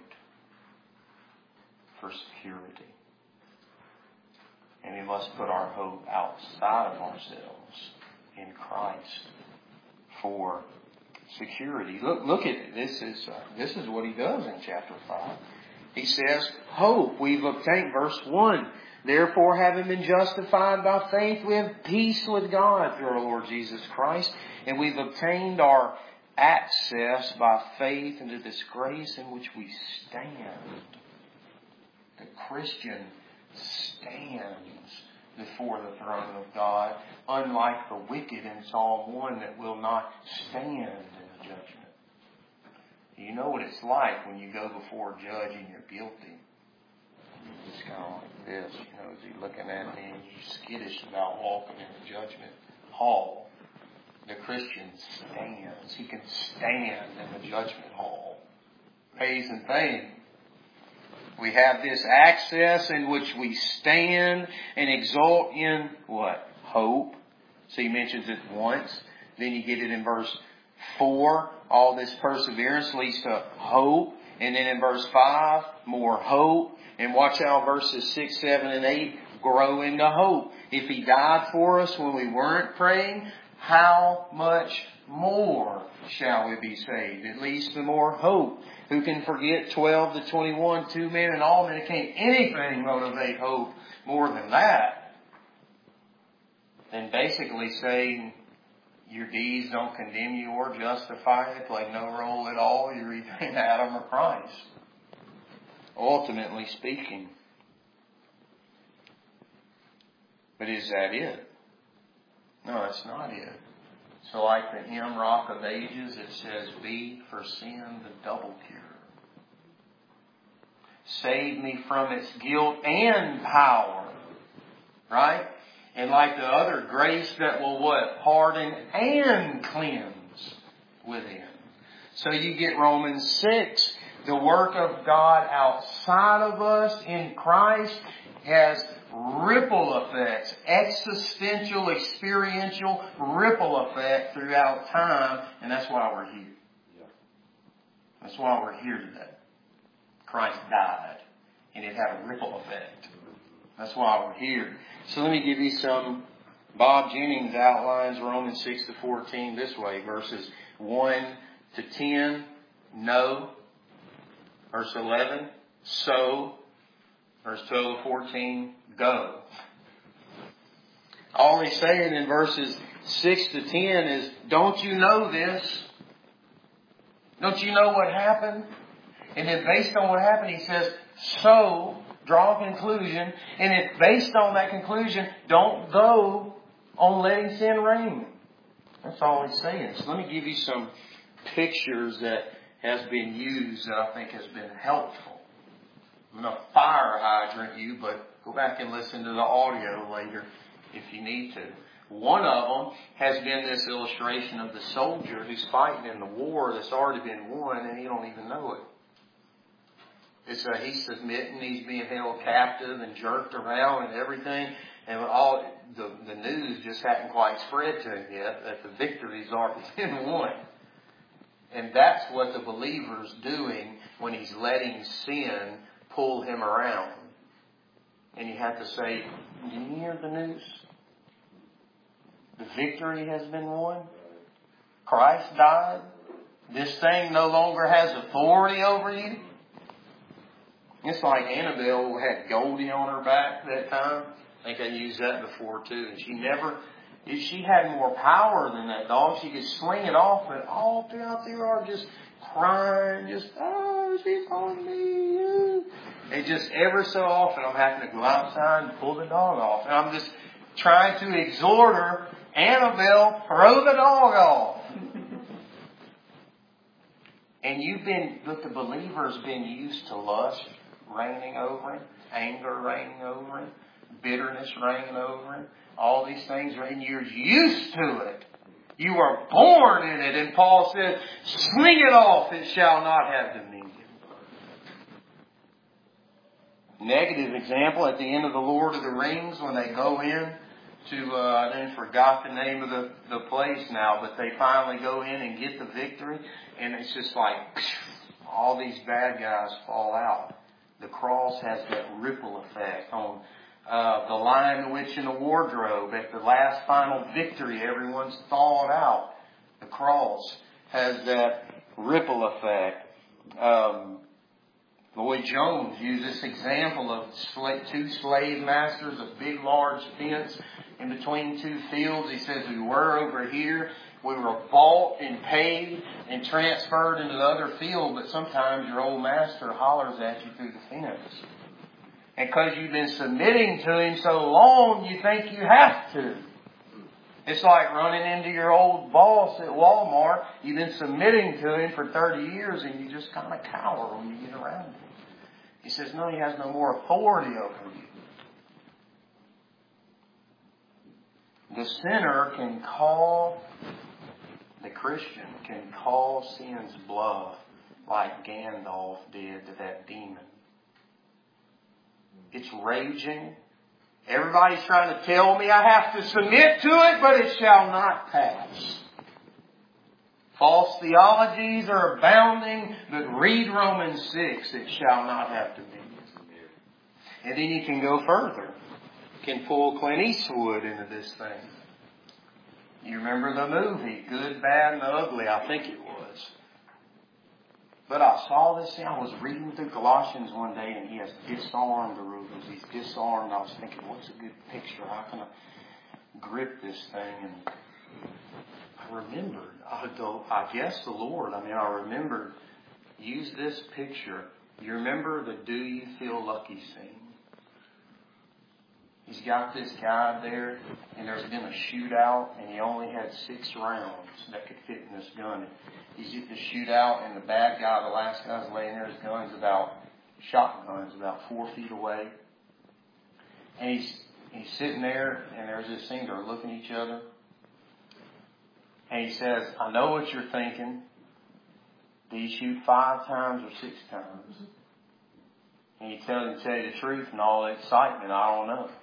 for security. And we must put our hope outside of ourselves in Christ for security. Look, look at it. This is, uh, this is what he does in chapter five. He says, hope we've obtained. Verse one. Therefore, having been justified by faith, we have peace with God through our Lord Jesus Christ. And we've obtained our access by faith into this grace in which we stand. The Christian stands before the throne of God, unlike the wicked in Psalm one that will not stand in the judgment. You know what it's like when you go before a judge and you're guilty. It's kind of like this, you know, is he looking at me and you skittish about walking in the judgment hall. The Christian stands. He can stand in the judgment hall. Praise and fame. We have this access in which we stand and exult in what? Hope. So he mentions it once. Then you get it in verse four. All this perseverance leads to hope. And then in verse five, more hope. And watch how verses six, seven, and eight grow into hope. If he died for us when we weren't praying, how much more shall we be saved? It leads to more hope. Who can forget twelve to twenty-one, two men and all men? Can't anything motivate hope more than that. Then basically saying your deeds don't condemn you or justify you, play no role at all. You're either in Adam or Christ. Ultimately speaking. But is that it? No, that's not it. So like the hymn Rock of Ages, it says, be for sin the double cure. Save me from its guilt and power. Right? And like the other, grace that will what? Pardon and cleanse within. So you get Romans six. The work of God outside of us in Christ has ripple effects, existential, experiential ripple effect throughout time, and that's why we're here. That's why we're here today. Christ died, and it had a ripple effect. That's why we're here. So let me give you some. Bob Jennings outlines Romans six to fourteen this way. Verses one to ten, no. Verse eleven, so. Verse twelve to fourteen, go. All he's saying in verses six to ten is, don't you know this? Don't you know what happened? And then based on what happened, he says, so, draw a conclusion. And if based on that conclusion, don't go on letting sin reign. That's all he's saying. So let me give you some pictures that has been used that I think has been helpful. I'm going to fire hydrant you, but go back and listen to the audio later if you need to. One of them has been this illustration of the soldier who's fighting in the war that's already been won and he don't even know it. It's uh, he's submitting, he's being held captive and jerked around and everything. And all the, the news just hadn't quite spread to him yet that the victory's already been won. And that's what the believer's doing when he's letting sin pull him around. And you have to say, do you hear the news? The victory has been won. Christ died. This thing no longer has authority over you. It's like Annabelle had Goldie on her back that time. I think I used that before too. And she never, she had more power than that dog. She could sling it off, but all throughout the yard just crying, just, oh, she's on me. And just ever so often I'm having to go outside and pull the dog off. And I'm just trying to exhort her, Annabelle, throw the dog off. And you've been, but the believer's been used to lust reigning over him, anger reigning over him, bitterness reigning over him, all these things, and you're used to it. You are born in it. And Paul says, sling it off, it shall not have dominion. Negative example, at the end of the Lord of the Rings, when they go in to, uh, I then forgot the name of the, the place now, but they finally go in and get the victory, and it's just like, all these bad guys fall out. The cross has that ripple effect on uh, the Lion, the Witch, and the Wardrobe. At the last final victory, everyone's thawed out. The cross has that ripple effect. Um, Lloyd Jones used this example of two slave masters, a big, large fence in between two fields. He says, we were over here. We were bought and paid and transferred into the other field, but sometimes your old master hollers at you through the fence. And because you've been submitting to him so long, you think you have to. It's like running into your old boss at Walmart. You've been submitting to him for thirty years and you just kind of cower when you get around him. He says, no, he has no more authority over you. The sinner can call, the Christian can call sin's bluff like Gandalf did to that demon. It's raging. Everybody's trying to tell me I have to submit to it, but it shall not pass. False theologies are abounding, but read Romans six, it shall not have dominion. And then you can go further. You can pull Clint Eastwood into this thing. You remember the movie, Good, Bad, and Ugly, I think it was. But I saw this thing, I was reading through Colossians one day, and he has disarmed the rulers. He's disarmed. I was thinking, what's a good picture? How can I grip this thing? And I remembered, I go, I guess the Lord, I mean, I remembered, use this picture. You remember the Do You Feel Lucky scene? He's got this guy there, and there's been a shootout, and he only had six rounds that could fit in this gun. He's at the shootout, and the bad guy, the last guy's laying there, his gun's about, shotgun's about four feet away. And he's he's sitting there, and there's this thing, they're looking at each other. And he says, I know what you're thinking. Do you shoot five times or six times? And he tells him to tell you the truth and all the excitement, I don't know.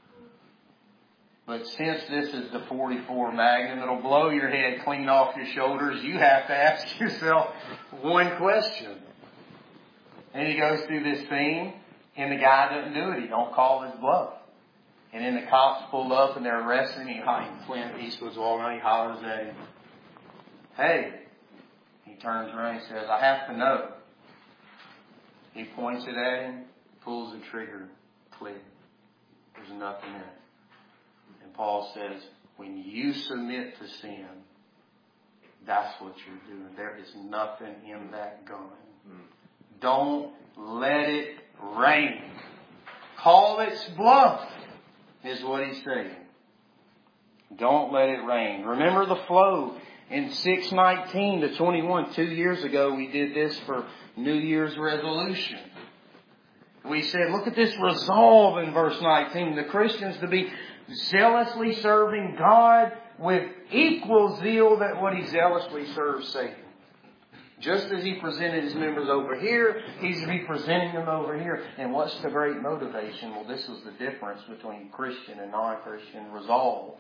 But since this is the forty-four Magnum, it'll blow your head clean off your shoulders. You have to ask yourself one question. And he goes through this thing, and the guy doesn't do it. He don't call his bluff. And then the cops pull up and they're arresting him. He, Clint Eastwood's walking around, he hollers at him. Hey. He turns around and says, I have to know. He points it at him, pulls the trigger, click. There's nothing in it. And Paul says, when you submit to sin, that's what you're doing. There is nothing in that gun. Mm. Don't let it rain. Call its bluff, is what he's saying. Don't let it rain. Remember the flow in six nineteen to twenty-one. Two years ago, we did this for New Year's resolution. We said, look at this resolve in verse nineteen. The Christians to be zealously serving God with equal zeal that what he zealously serves Satan. Just as he presented his members over here, he's representing them over here. And what's the great motivation? Well, this was the difference between Christian and non-Christian resolve.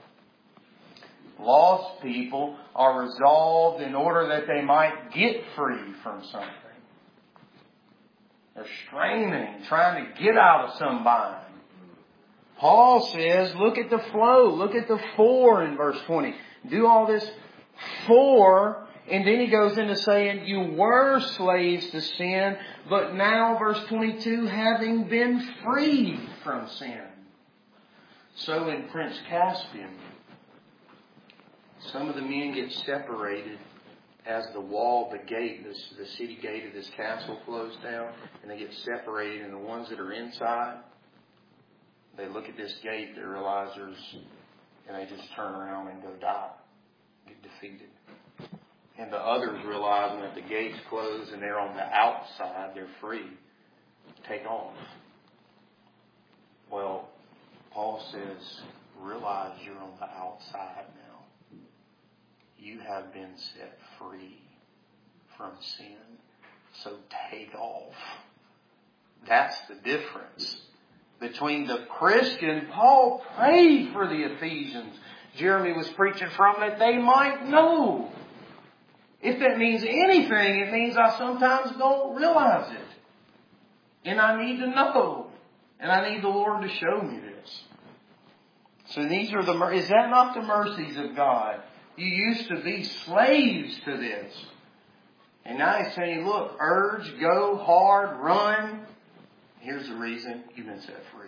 Lost people are resolved in order that they might get free from something. They're straining, trying to get out of some bind. Paul says, look at the flow. Look at the for in verse twenty. Do all this for, and then he goes into saying, you were slaves to sin, but now, verse twenty-two, having been freed from sin. So in Prince Caspian, some of the men get separated as the wall, the gate, this, the city gate of this castle flows down, and they get separated. And the ones that are inside, they look at this gate, they realize there's, and they just turn around and go die, get defeated. And the others, realizing that the gate's closed and they're on the outside, they're free, take off. Well, Paul says, realize you're on the outside now. You have been set free from sin. So take off. That's the difference between the Christian. Paul prayed for the Ephesians. Jeremy was preaching from that they might know. If that means anything, it means I sometimes don't realize it. And I need to know. And I need the Lord to show me this. So these are the, is that not the mercies of God? You used to be slaves to this. And now he's saying, look, urge, go hard, run. Here's the reason you've been set free.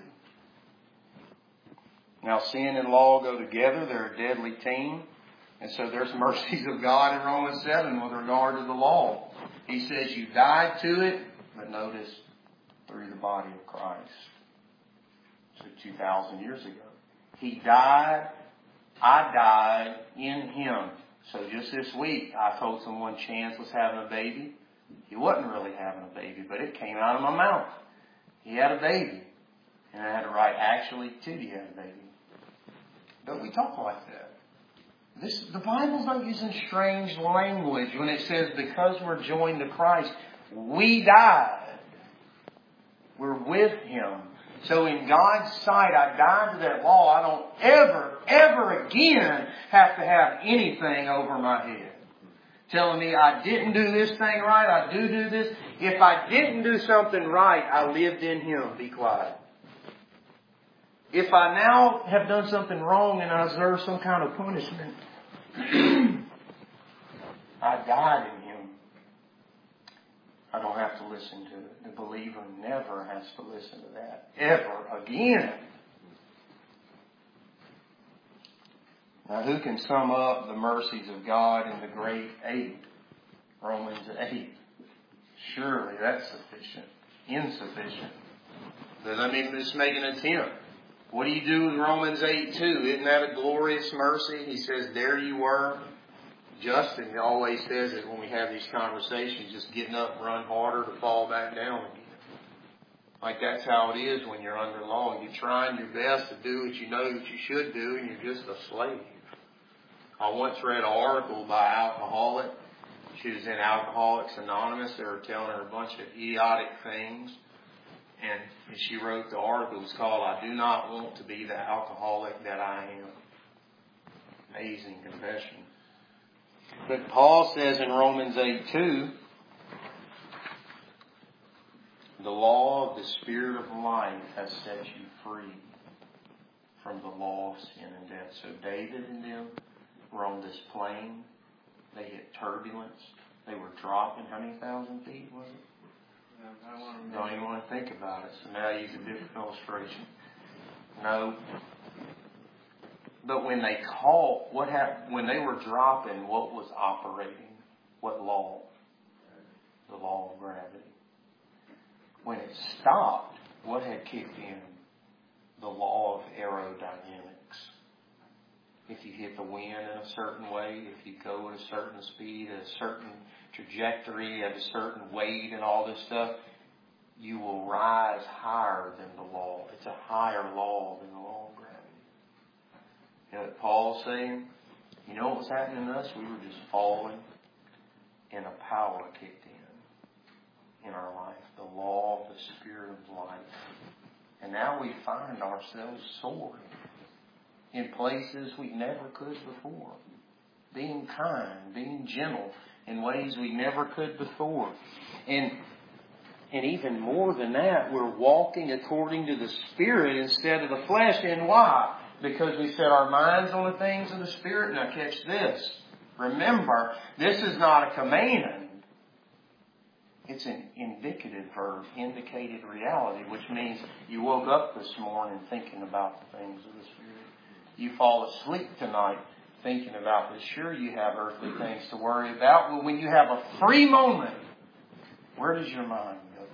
Now sin and law go together. They're a deadly team. And so there's mercies of God in Romans seven with regard to the law. He says you died to it, but notice through the body of Christ. So two thousand years ago. He died. I died in Him. So just this week, I told someone Chance was having a baby. He wasn't really having a baby, but it came out of my mouth. He had a baby. And I had to write, actually, Tootie had a baby. Don't we talk like that? This, the Bible's not using strange language when it says because we're joined to Christ, we died. We're with Him. So in God's sight, I died to that law. I don't ever, ever again have to have anything over my head telling me I didn't do this thing right, I do do this. If I didn't do something right, I lived in Him. Be quiet. If I now have done something wrong and I deserve some kind of punishment, I died in Him. I don't have to listen to it. The believer never has to listen to that. Ever again. Now who can sum up the mercies of God in the great eight? Romans eight. Surely that's sufficient. Insufficient. Let me just make an attempt. What do you do with Romans eight two? Isn't that a glorious mercy? He says, there you were. Justin always says it when we have these conversations, just getting up and run harder to fall back down again. Like that's how it is when you're under law. You're trying your best to do what you know that you should do, and you're just a slave. I once read an article by an alcoholic. She was in Alcoholics Anonymous. They were telling her a bunch of idiotic things. And she wrote the article. It was called, "I Do Not Want to Be the Alcoholic That I Am." Amazing confession. But Paul says in Romans eight two, the law of the Spirit of life has set you free from the law of sin and death. So David and them were on this plane. They hit turbulence. They were dropping. How many thousand feet was it? I don't, don't even want to think about it. So now I use a different illustration. No. But when they caught, what happened? When they were dropping, what was operating? What law? The law of gravity. When it stopped, what had kicked in? The law of aerodynamics. If you hit the wind in a certain way, if you go at a certain speed, at a certain trajectory, at a certain weight and all this stuff, you will rise higher than the law. It's a higher law than the law of gravity. You know what Paul's saying? You know what was happening to us? We were just falling, and a power kicked in in our life. The law of the Spirit of life. And now we find ourselves soaring in places we never could before. Being kind, being gentle in ways we never could before. And and even more than that, we're walking according to the Spirit instead of the flesh. And why? Because we set our minds on the things of the Spirit. Now catch this. Remember, this is not a command. It's an indicative verb, indicated reality, which means you woke up this morning thinking about the things of the Spirit. You fall asleep tonight thinking about this. Sure, you have earthly things to worry about, but when you have a free moment, where does your mind go?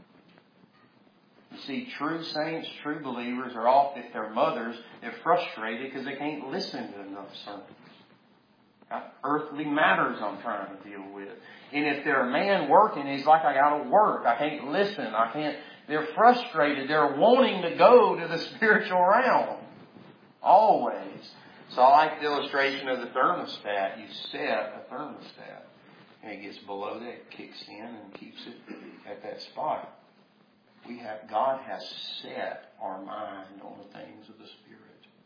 You see, true saints, true believers are often, if they're mothers, they're frustrated because they can't listen to enough sermons. Got earthly matters I'm trying to deal with. And if they're a man working, he's like, I got to work. I can't listen. I can't. They're frustrated. They're wanting to go to the spiritual realm. Always. So I like the illustration of the thermostat. You set a thermostat. And it gets below that, it kicks in and keeps it at that spot. We have, God has set our mind on the things of the Spirit.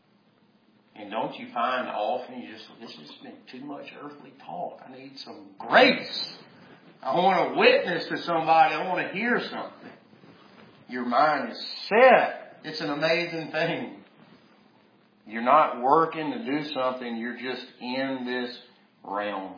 And don't you find often you just, this has been too much earthly talk. I need some grace. I want to witness to somebody. I want to hear something. Your mind is set. It's an amazing thing. You're not working to do something. You're just in this realm.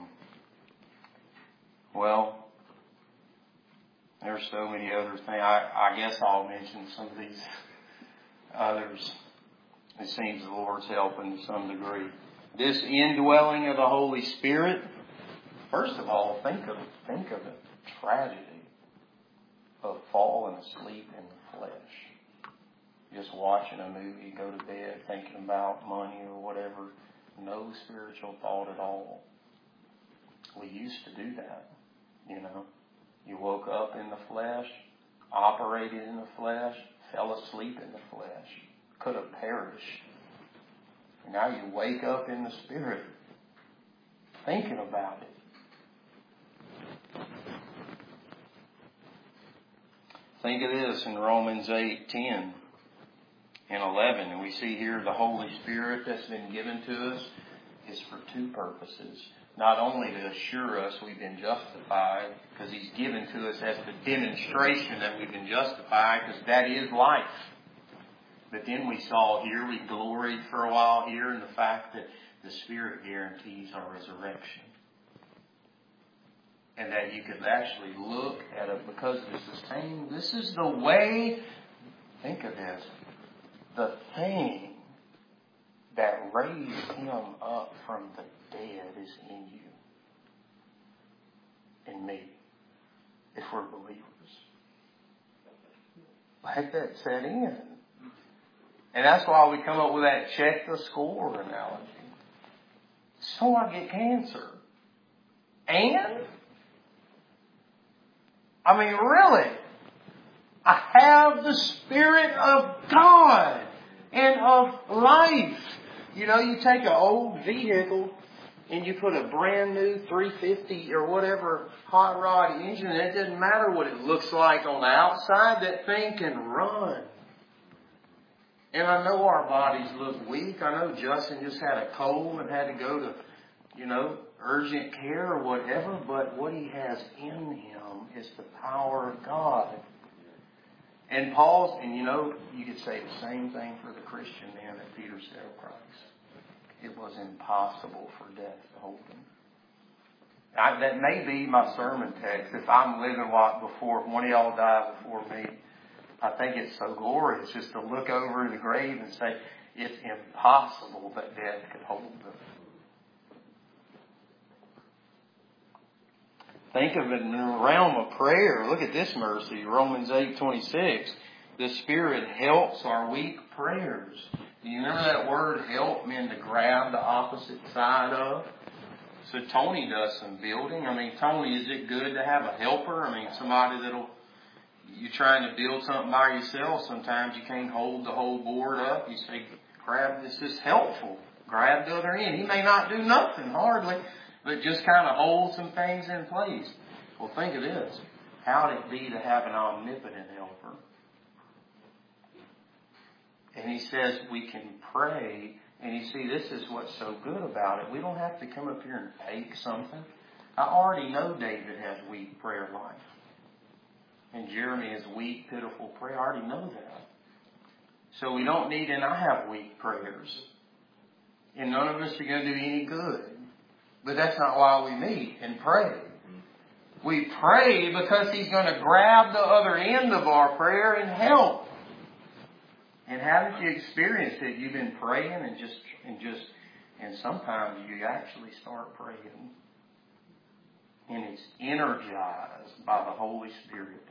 Well, there's so many other things. I, I guess I'll mention some of these others. It seems the Lord's helping to some degree. This indwelling of the Holy Spirit. First of all, think of think of the tragedy of falling asleep in the flesh. Just watching a movie, go to bed thinking about money or whatever. No spiritual thought at all. We used to do that, you know. You woke up in the flesh, operated in the flesh, fell asleep in the flesh. Could have perished. And now you wake up in the Spirit, thinking about it. Think of this in Romans eight, ten and eleven. And we see here the Holy Spirit that's been given to us is for two purposes. Not only to assure us we've been justified, because He's given to us as the demonstration that we've been justified, because that is life. But then we saw here, we gloried for a while here in the fact that the Spirit guarantees our resurrection. And that you could actually look at it because this is saying, this is the way, think of this, the thing that raised Him up from the dead is in you and me, if we're believers. Let that set in. And that's why we come up with that check the score analogy. So I get cancer. And? I mean, really? I have the Spirit of God and of life. You know, you take an old vehicle and you put a brand new three fifty or whatever hot rod engine, and it doesn't matter what it looks like on the outside, that thing can run. And I know our bodies look weak. I know Justin just had a cold and had to go to, you know, urgent care or whatever, but what he has in him is the power of God. And Paul's, and you know, you could say the same thing for the Christian man that Peter said of Christ. It was impossible for death to hold him. I, that may be my sermon text. If I'm living like before, one of y'all died before me, I think it's so glorious just to look over the grave and say, it's impossible that death could hold them. Think of it in the realm of prayer. Look at this mercy, Romans eight twenty-six. The Spirit helps our weak prayers. Do you remember that word help meant to grab the opposite side of? So Tony does some building. I mean, Tony, is it good to have a helper? I mean, somebody that'll, you're trying to build something by yourself. Sometimes you can't hold the whole board up. You say, grab, this is helpful. Grab the other end. He may not do nothing, hardly, but just kind of hold some things in place. Well, think of this. How'd it be to have an omnipotent helper? And he says we can pray. And you see, this is what's so good about it. We don't have to come up here and take something. I already know David has weak prayer life. And Jeremy has weak, pitiful prayer. I already know that. So we don't need, and I have weak prayers. And none of us are going to do any good. But that's not why we meet and pray. We pray because He's going to grab the other end of our prayer and help. And haven't you experienced it? You've been praying and just, and just, and sometimes you actually start praying. And it's energized by the Holy Spirit.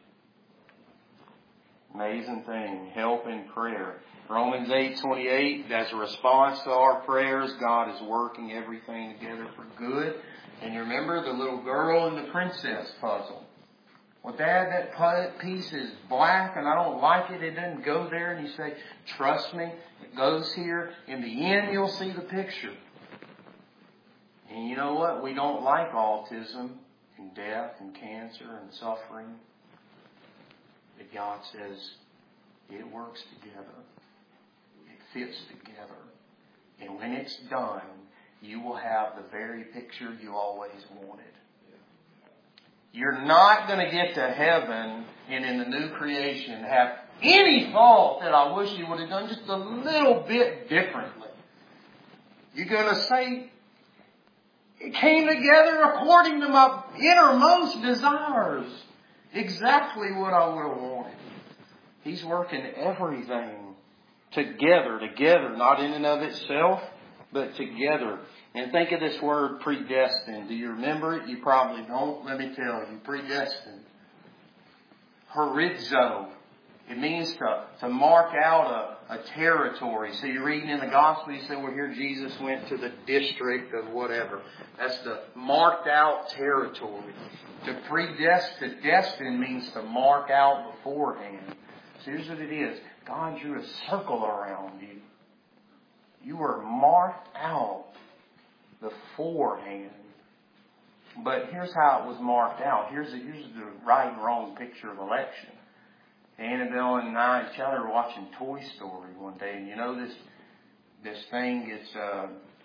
Amazing thing. Help in prayer. Romans eight twenty-eight, as a response to our prayers, God is working everything together for good. And you remember the little girl and the princess puzzle. Well, Dad, that piece is black and I don't like it. It doesn't go there. And you say, trust me, it goes here. In the end, you'll see the picture. And you know what? We don't like autism and death and cancer and suffering. But God says it works together. It fits together. And when it's done, you will have the very picture you always wanted. You're not going to get to heaven and in the new creation have any thought that I wish you would have done just a little bit differently. You're going to say, it came together according to my innermost desires. Exactly what I would have wanted. He's working everything together, together, not in and of itself, but together. And think of this word predestined. Do you remember it? You probably don't. Let me tell you. Predestined. Horizo. It means to, to mark out a, a territory. So you're reading in the gospel, you say, well, here Jesus went to the district of whatever. That's the marked out territory. To predestined, to destine means to mark out beforehand. So here's what it is. God drew a circle around you. You were marked out beforehand. But here's how it was marked out. Here's the, here's the right and wrong picture of election. Annabelle and I and Charlie were watching Toy Story one day, and you know this this thing gets uh,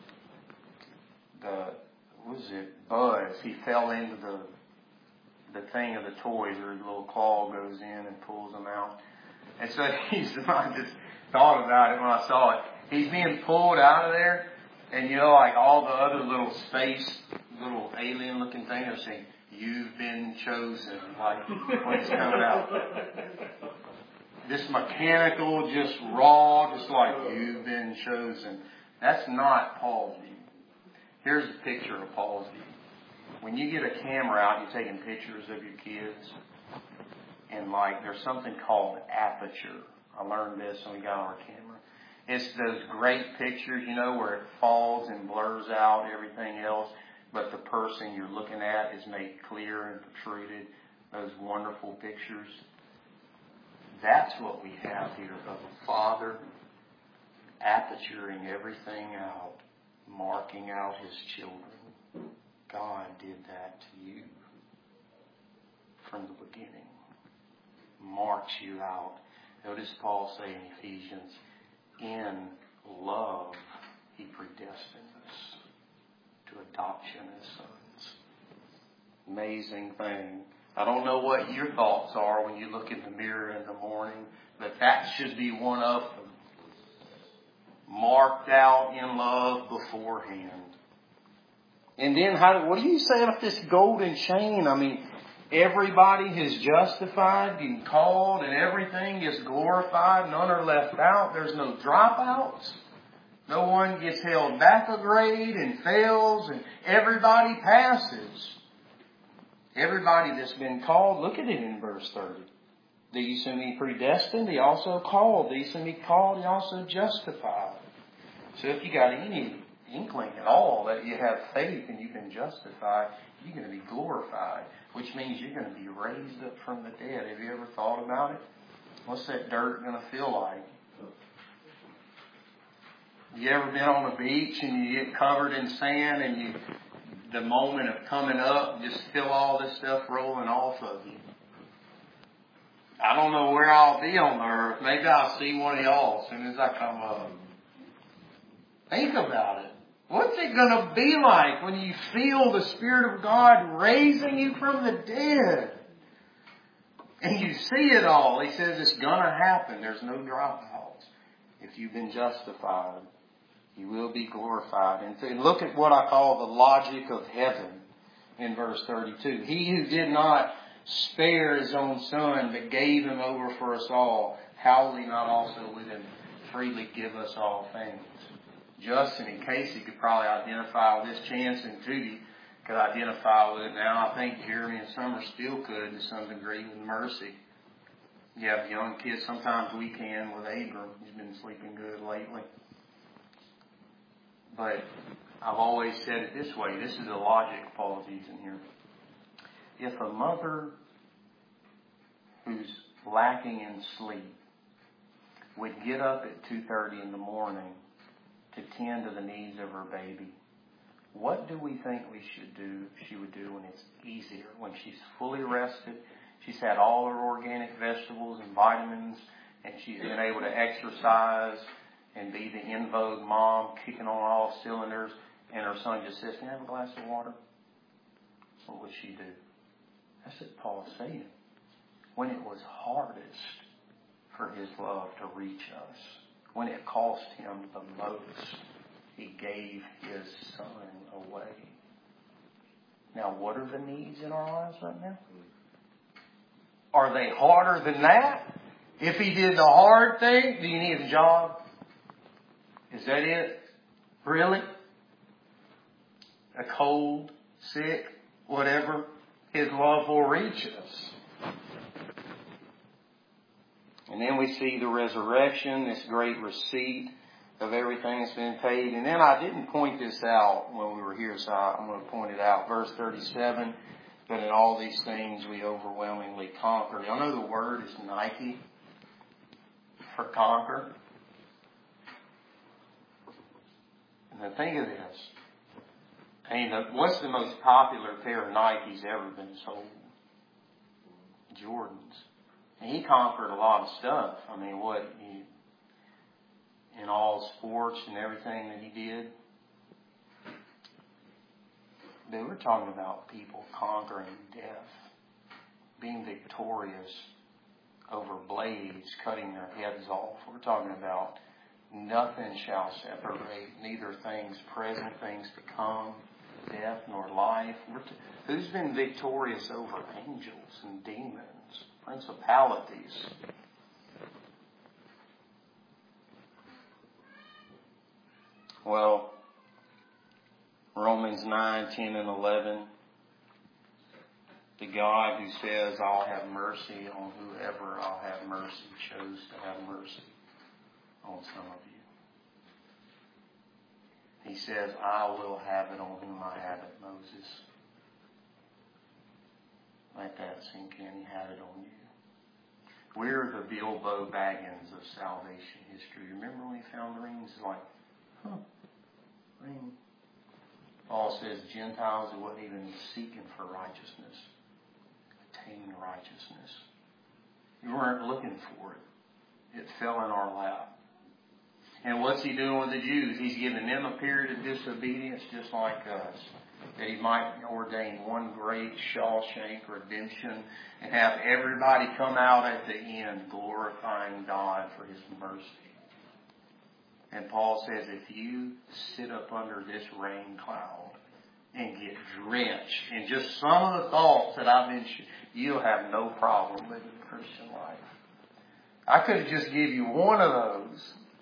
the what is it Buzz? He fell into the the thing of the toys, where his little claw goes in and pulls them out. And so he's I just thought about it when I saw it. He's being pulled out of there. And you know, like all the other little space, little alien-looking things are saying, "You've been chosen." Like when it's coming out, this mechanical, just raw, just like you've been chosen. That's not Paul's view. Here's a picture of Paul's view. When you get a camera out, you're taking pictures of your kids, and like there's something called aperture. I learned this when we got our camera. It's those great pictures, you know, where it falls and blurs out everything else, but the person you're looking at is made clear and protruded. Those wonderful pictures. That's what we have here of a Father aperturing everything out, marking out His children. God did that to you from the beginning. Marks you out. What does Paul say in Ephesians? In love, He predestined us to adoption as sons. Amazing thing. I don't know what your thoughts are when you look in the mirror in the morning, but that should be one of them. Marked out in love beforehand. And then how, what do you say about this golden chain? I mean, everybody is justified and called and everything is glorified. None are left out. There's no dropouts. No one gets held back a grade and fails, and everybody passes. Everybody that's been called, look at it in verse thirty. These whom He predestined, He also called. These whom He called, He also justified. So if you got any inkling at all that you have faith and you've been justified, you're going to be glorified, which means you're going to be raised up from the dead. Have you ever thought about it? What's that dirt going to feel like? You ever been on the beach and you get covered in sand and you, the moment of coming up, just feel all this stuff rolling off of you? I don't know where I'll be on the earth. Maybe I'll see one of y'all as soon as I come up. Think about it. What's it going to be like when you feel the Spirit of God raising you from the dead? And you see it all. He says it's going to happen. There's no dropouts. If you've been justified, you will be glorified. And look at what I call the logic of heaven in verse thirty-two. He who did not spare His own Son, but gave Him over for us all, how will He not also with Him freely give us all things? Justin and Casey could probably identify with this. Chance and Judy could identify with it now. I think Jeremy and Summer still could to some degree with Mercy. You have young kids. Sometimes we can with Abram. He's been sleeping good lately. But I've always said it this way. This is the logic Paul's using here. If a mother who's lacking in sleep would get up at two thirty in the morning to tend to the needs of her baby, what do we think we should do, she would do when it's easier, when she's fully rested, she's had all her organic vegetables and vitamins, and she's been able to exercise and be the in vogue mom, kicking on all cylinders, and her son just says, "Can I have a glass of water?" What would she do? That's what Paul's saying. When it was hardest for His love to reach us, when it cost Him the most, He gave His Son away. Now, what are the needs in our lives right now? Are they harder than that? If He did the hard thing, do you need a job? Is that it? Really? A cold, sick, whatever? His love will reach us. And then we see the resurrection, this great receipt of everything that's been paid. And then I didn't point this out when we were here, so I'm going to point it out. Verse thirty-seven, but in all these things we overwhelmingly conquer. Y'all know the word is Nike for conquer. And think of this. I mean, what's the most popular pair of Nikes ever been sold? Jordans. And he conquered a lot of stuff. I mean, what, he, in all sports and everything that he did. But we're talking about people conquering death, being victorious over blades, cutting their heads off. We're talking about nothing shall separate, neither things present, things to come, death nor life. We're t- who's been victorious over angels and demons? Principalities. Well, Romans nine, ten, and eleven. The God who says, "I'll have mercy on whoever I'll have mercy," chose to have mercy on some of you. He says, "I will have it on whom I have it," Moses. Let that sink in. He had it on you. We're the Bilbo Baggins of salvation history. Remember when he found the rings? It's like, huh, ring. Paul says Gentiles who wasn't even seeking for righteousness attain righteousness. You weren't looking for it. It fell in our lap. And what's he doing with the Jews? He's giving them a period of disobedience just like us. That he might ordain one great Shawshank redemption and have everybody come out at the end glorifying God for His mercy. And Paul says if you sit up under this rain cloud and get drenched in just some of the thoughts that I've mentioned, you'll have no problem living the Christian life. I could have just give you one of those.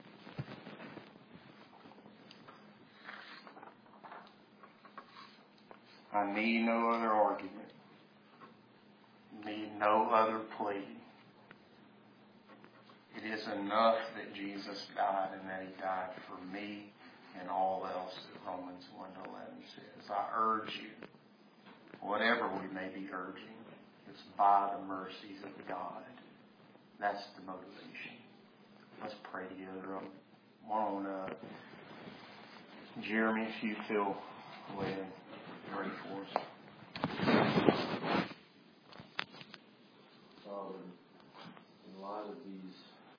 I need no other argument. Need no other plea. It is enough that Jesus died and that He died for me and all else that Romans one eleven says. I urge you, whatever we may be urging, it's by the mercies of God. That's the motivation. Let's pray together. One on uh, Jeremy, if you feel led. Pray for us.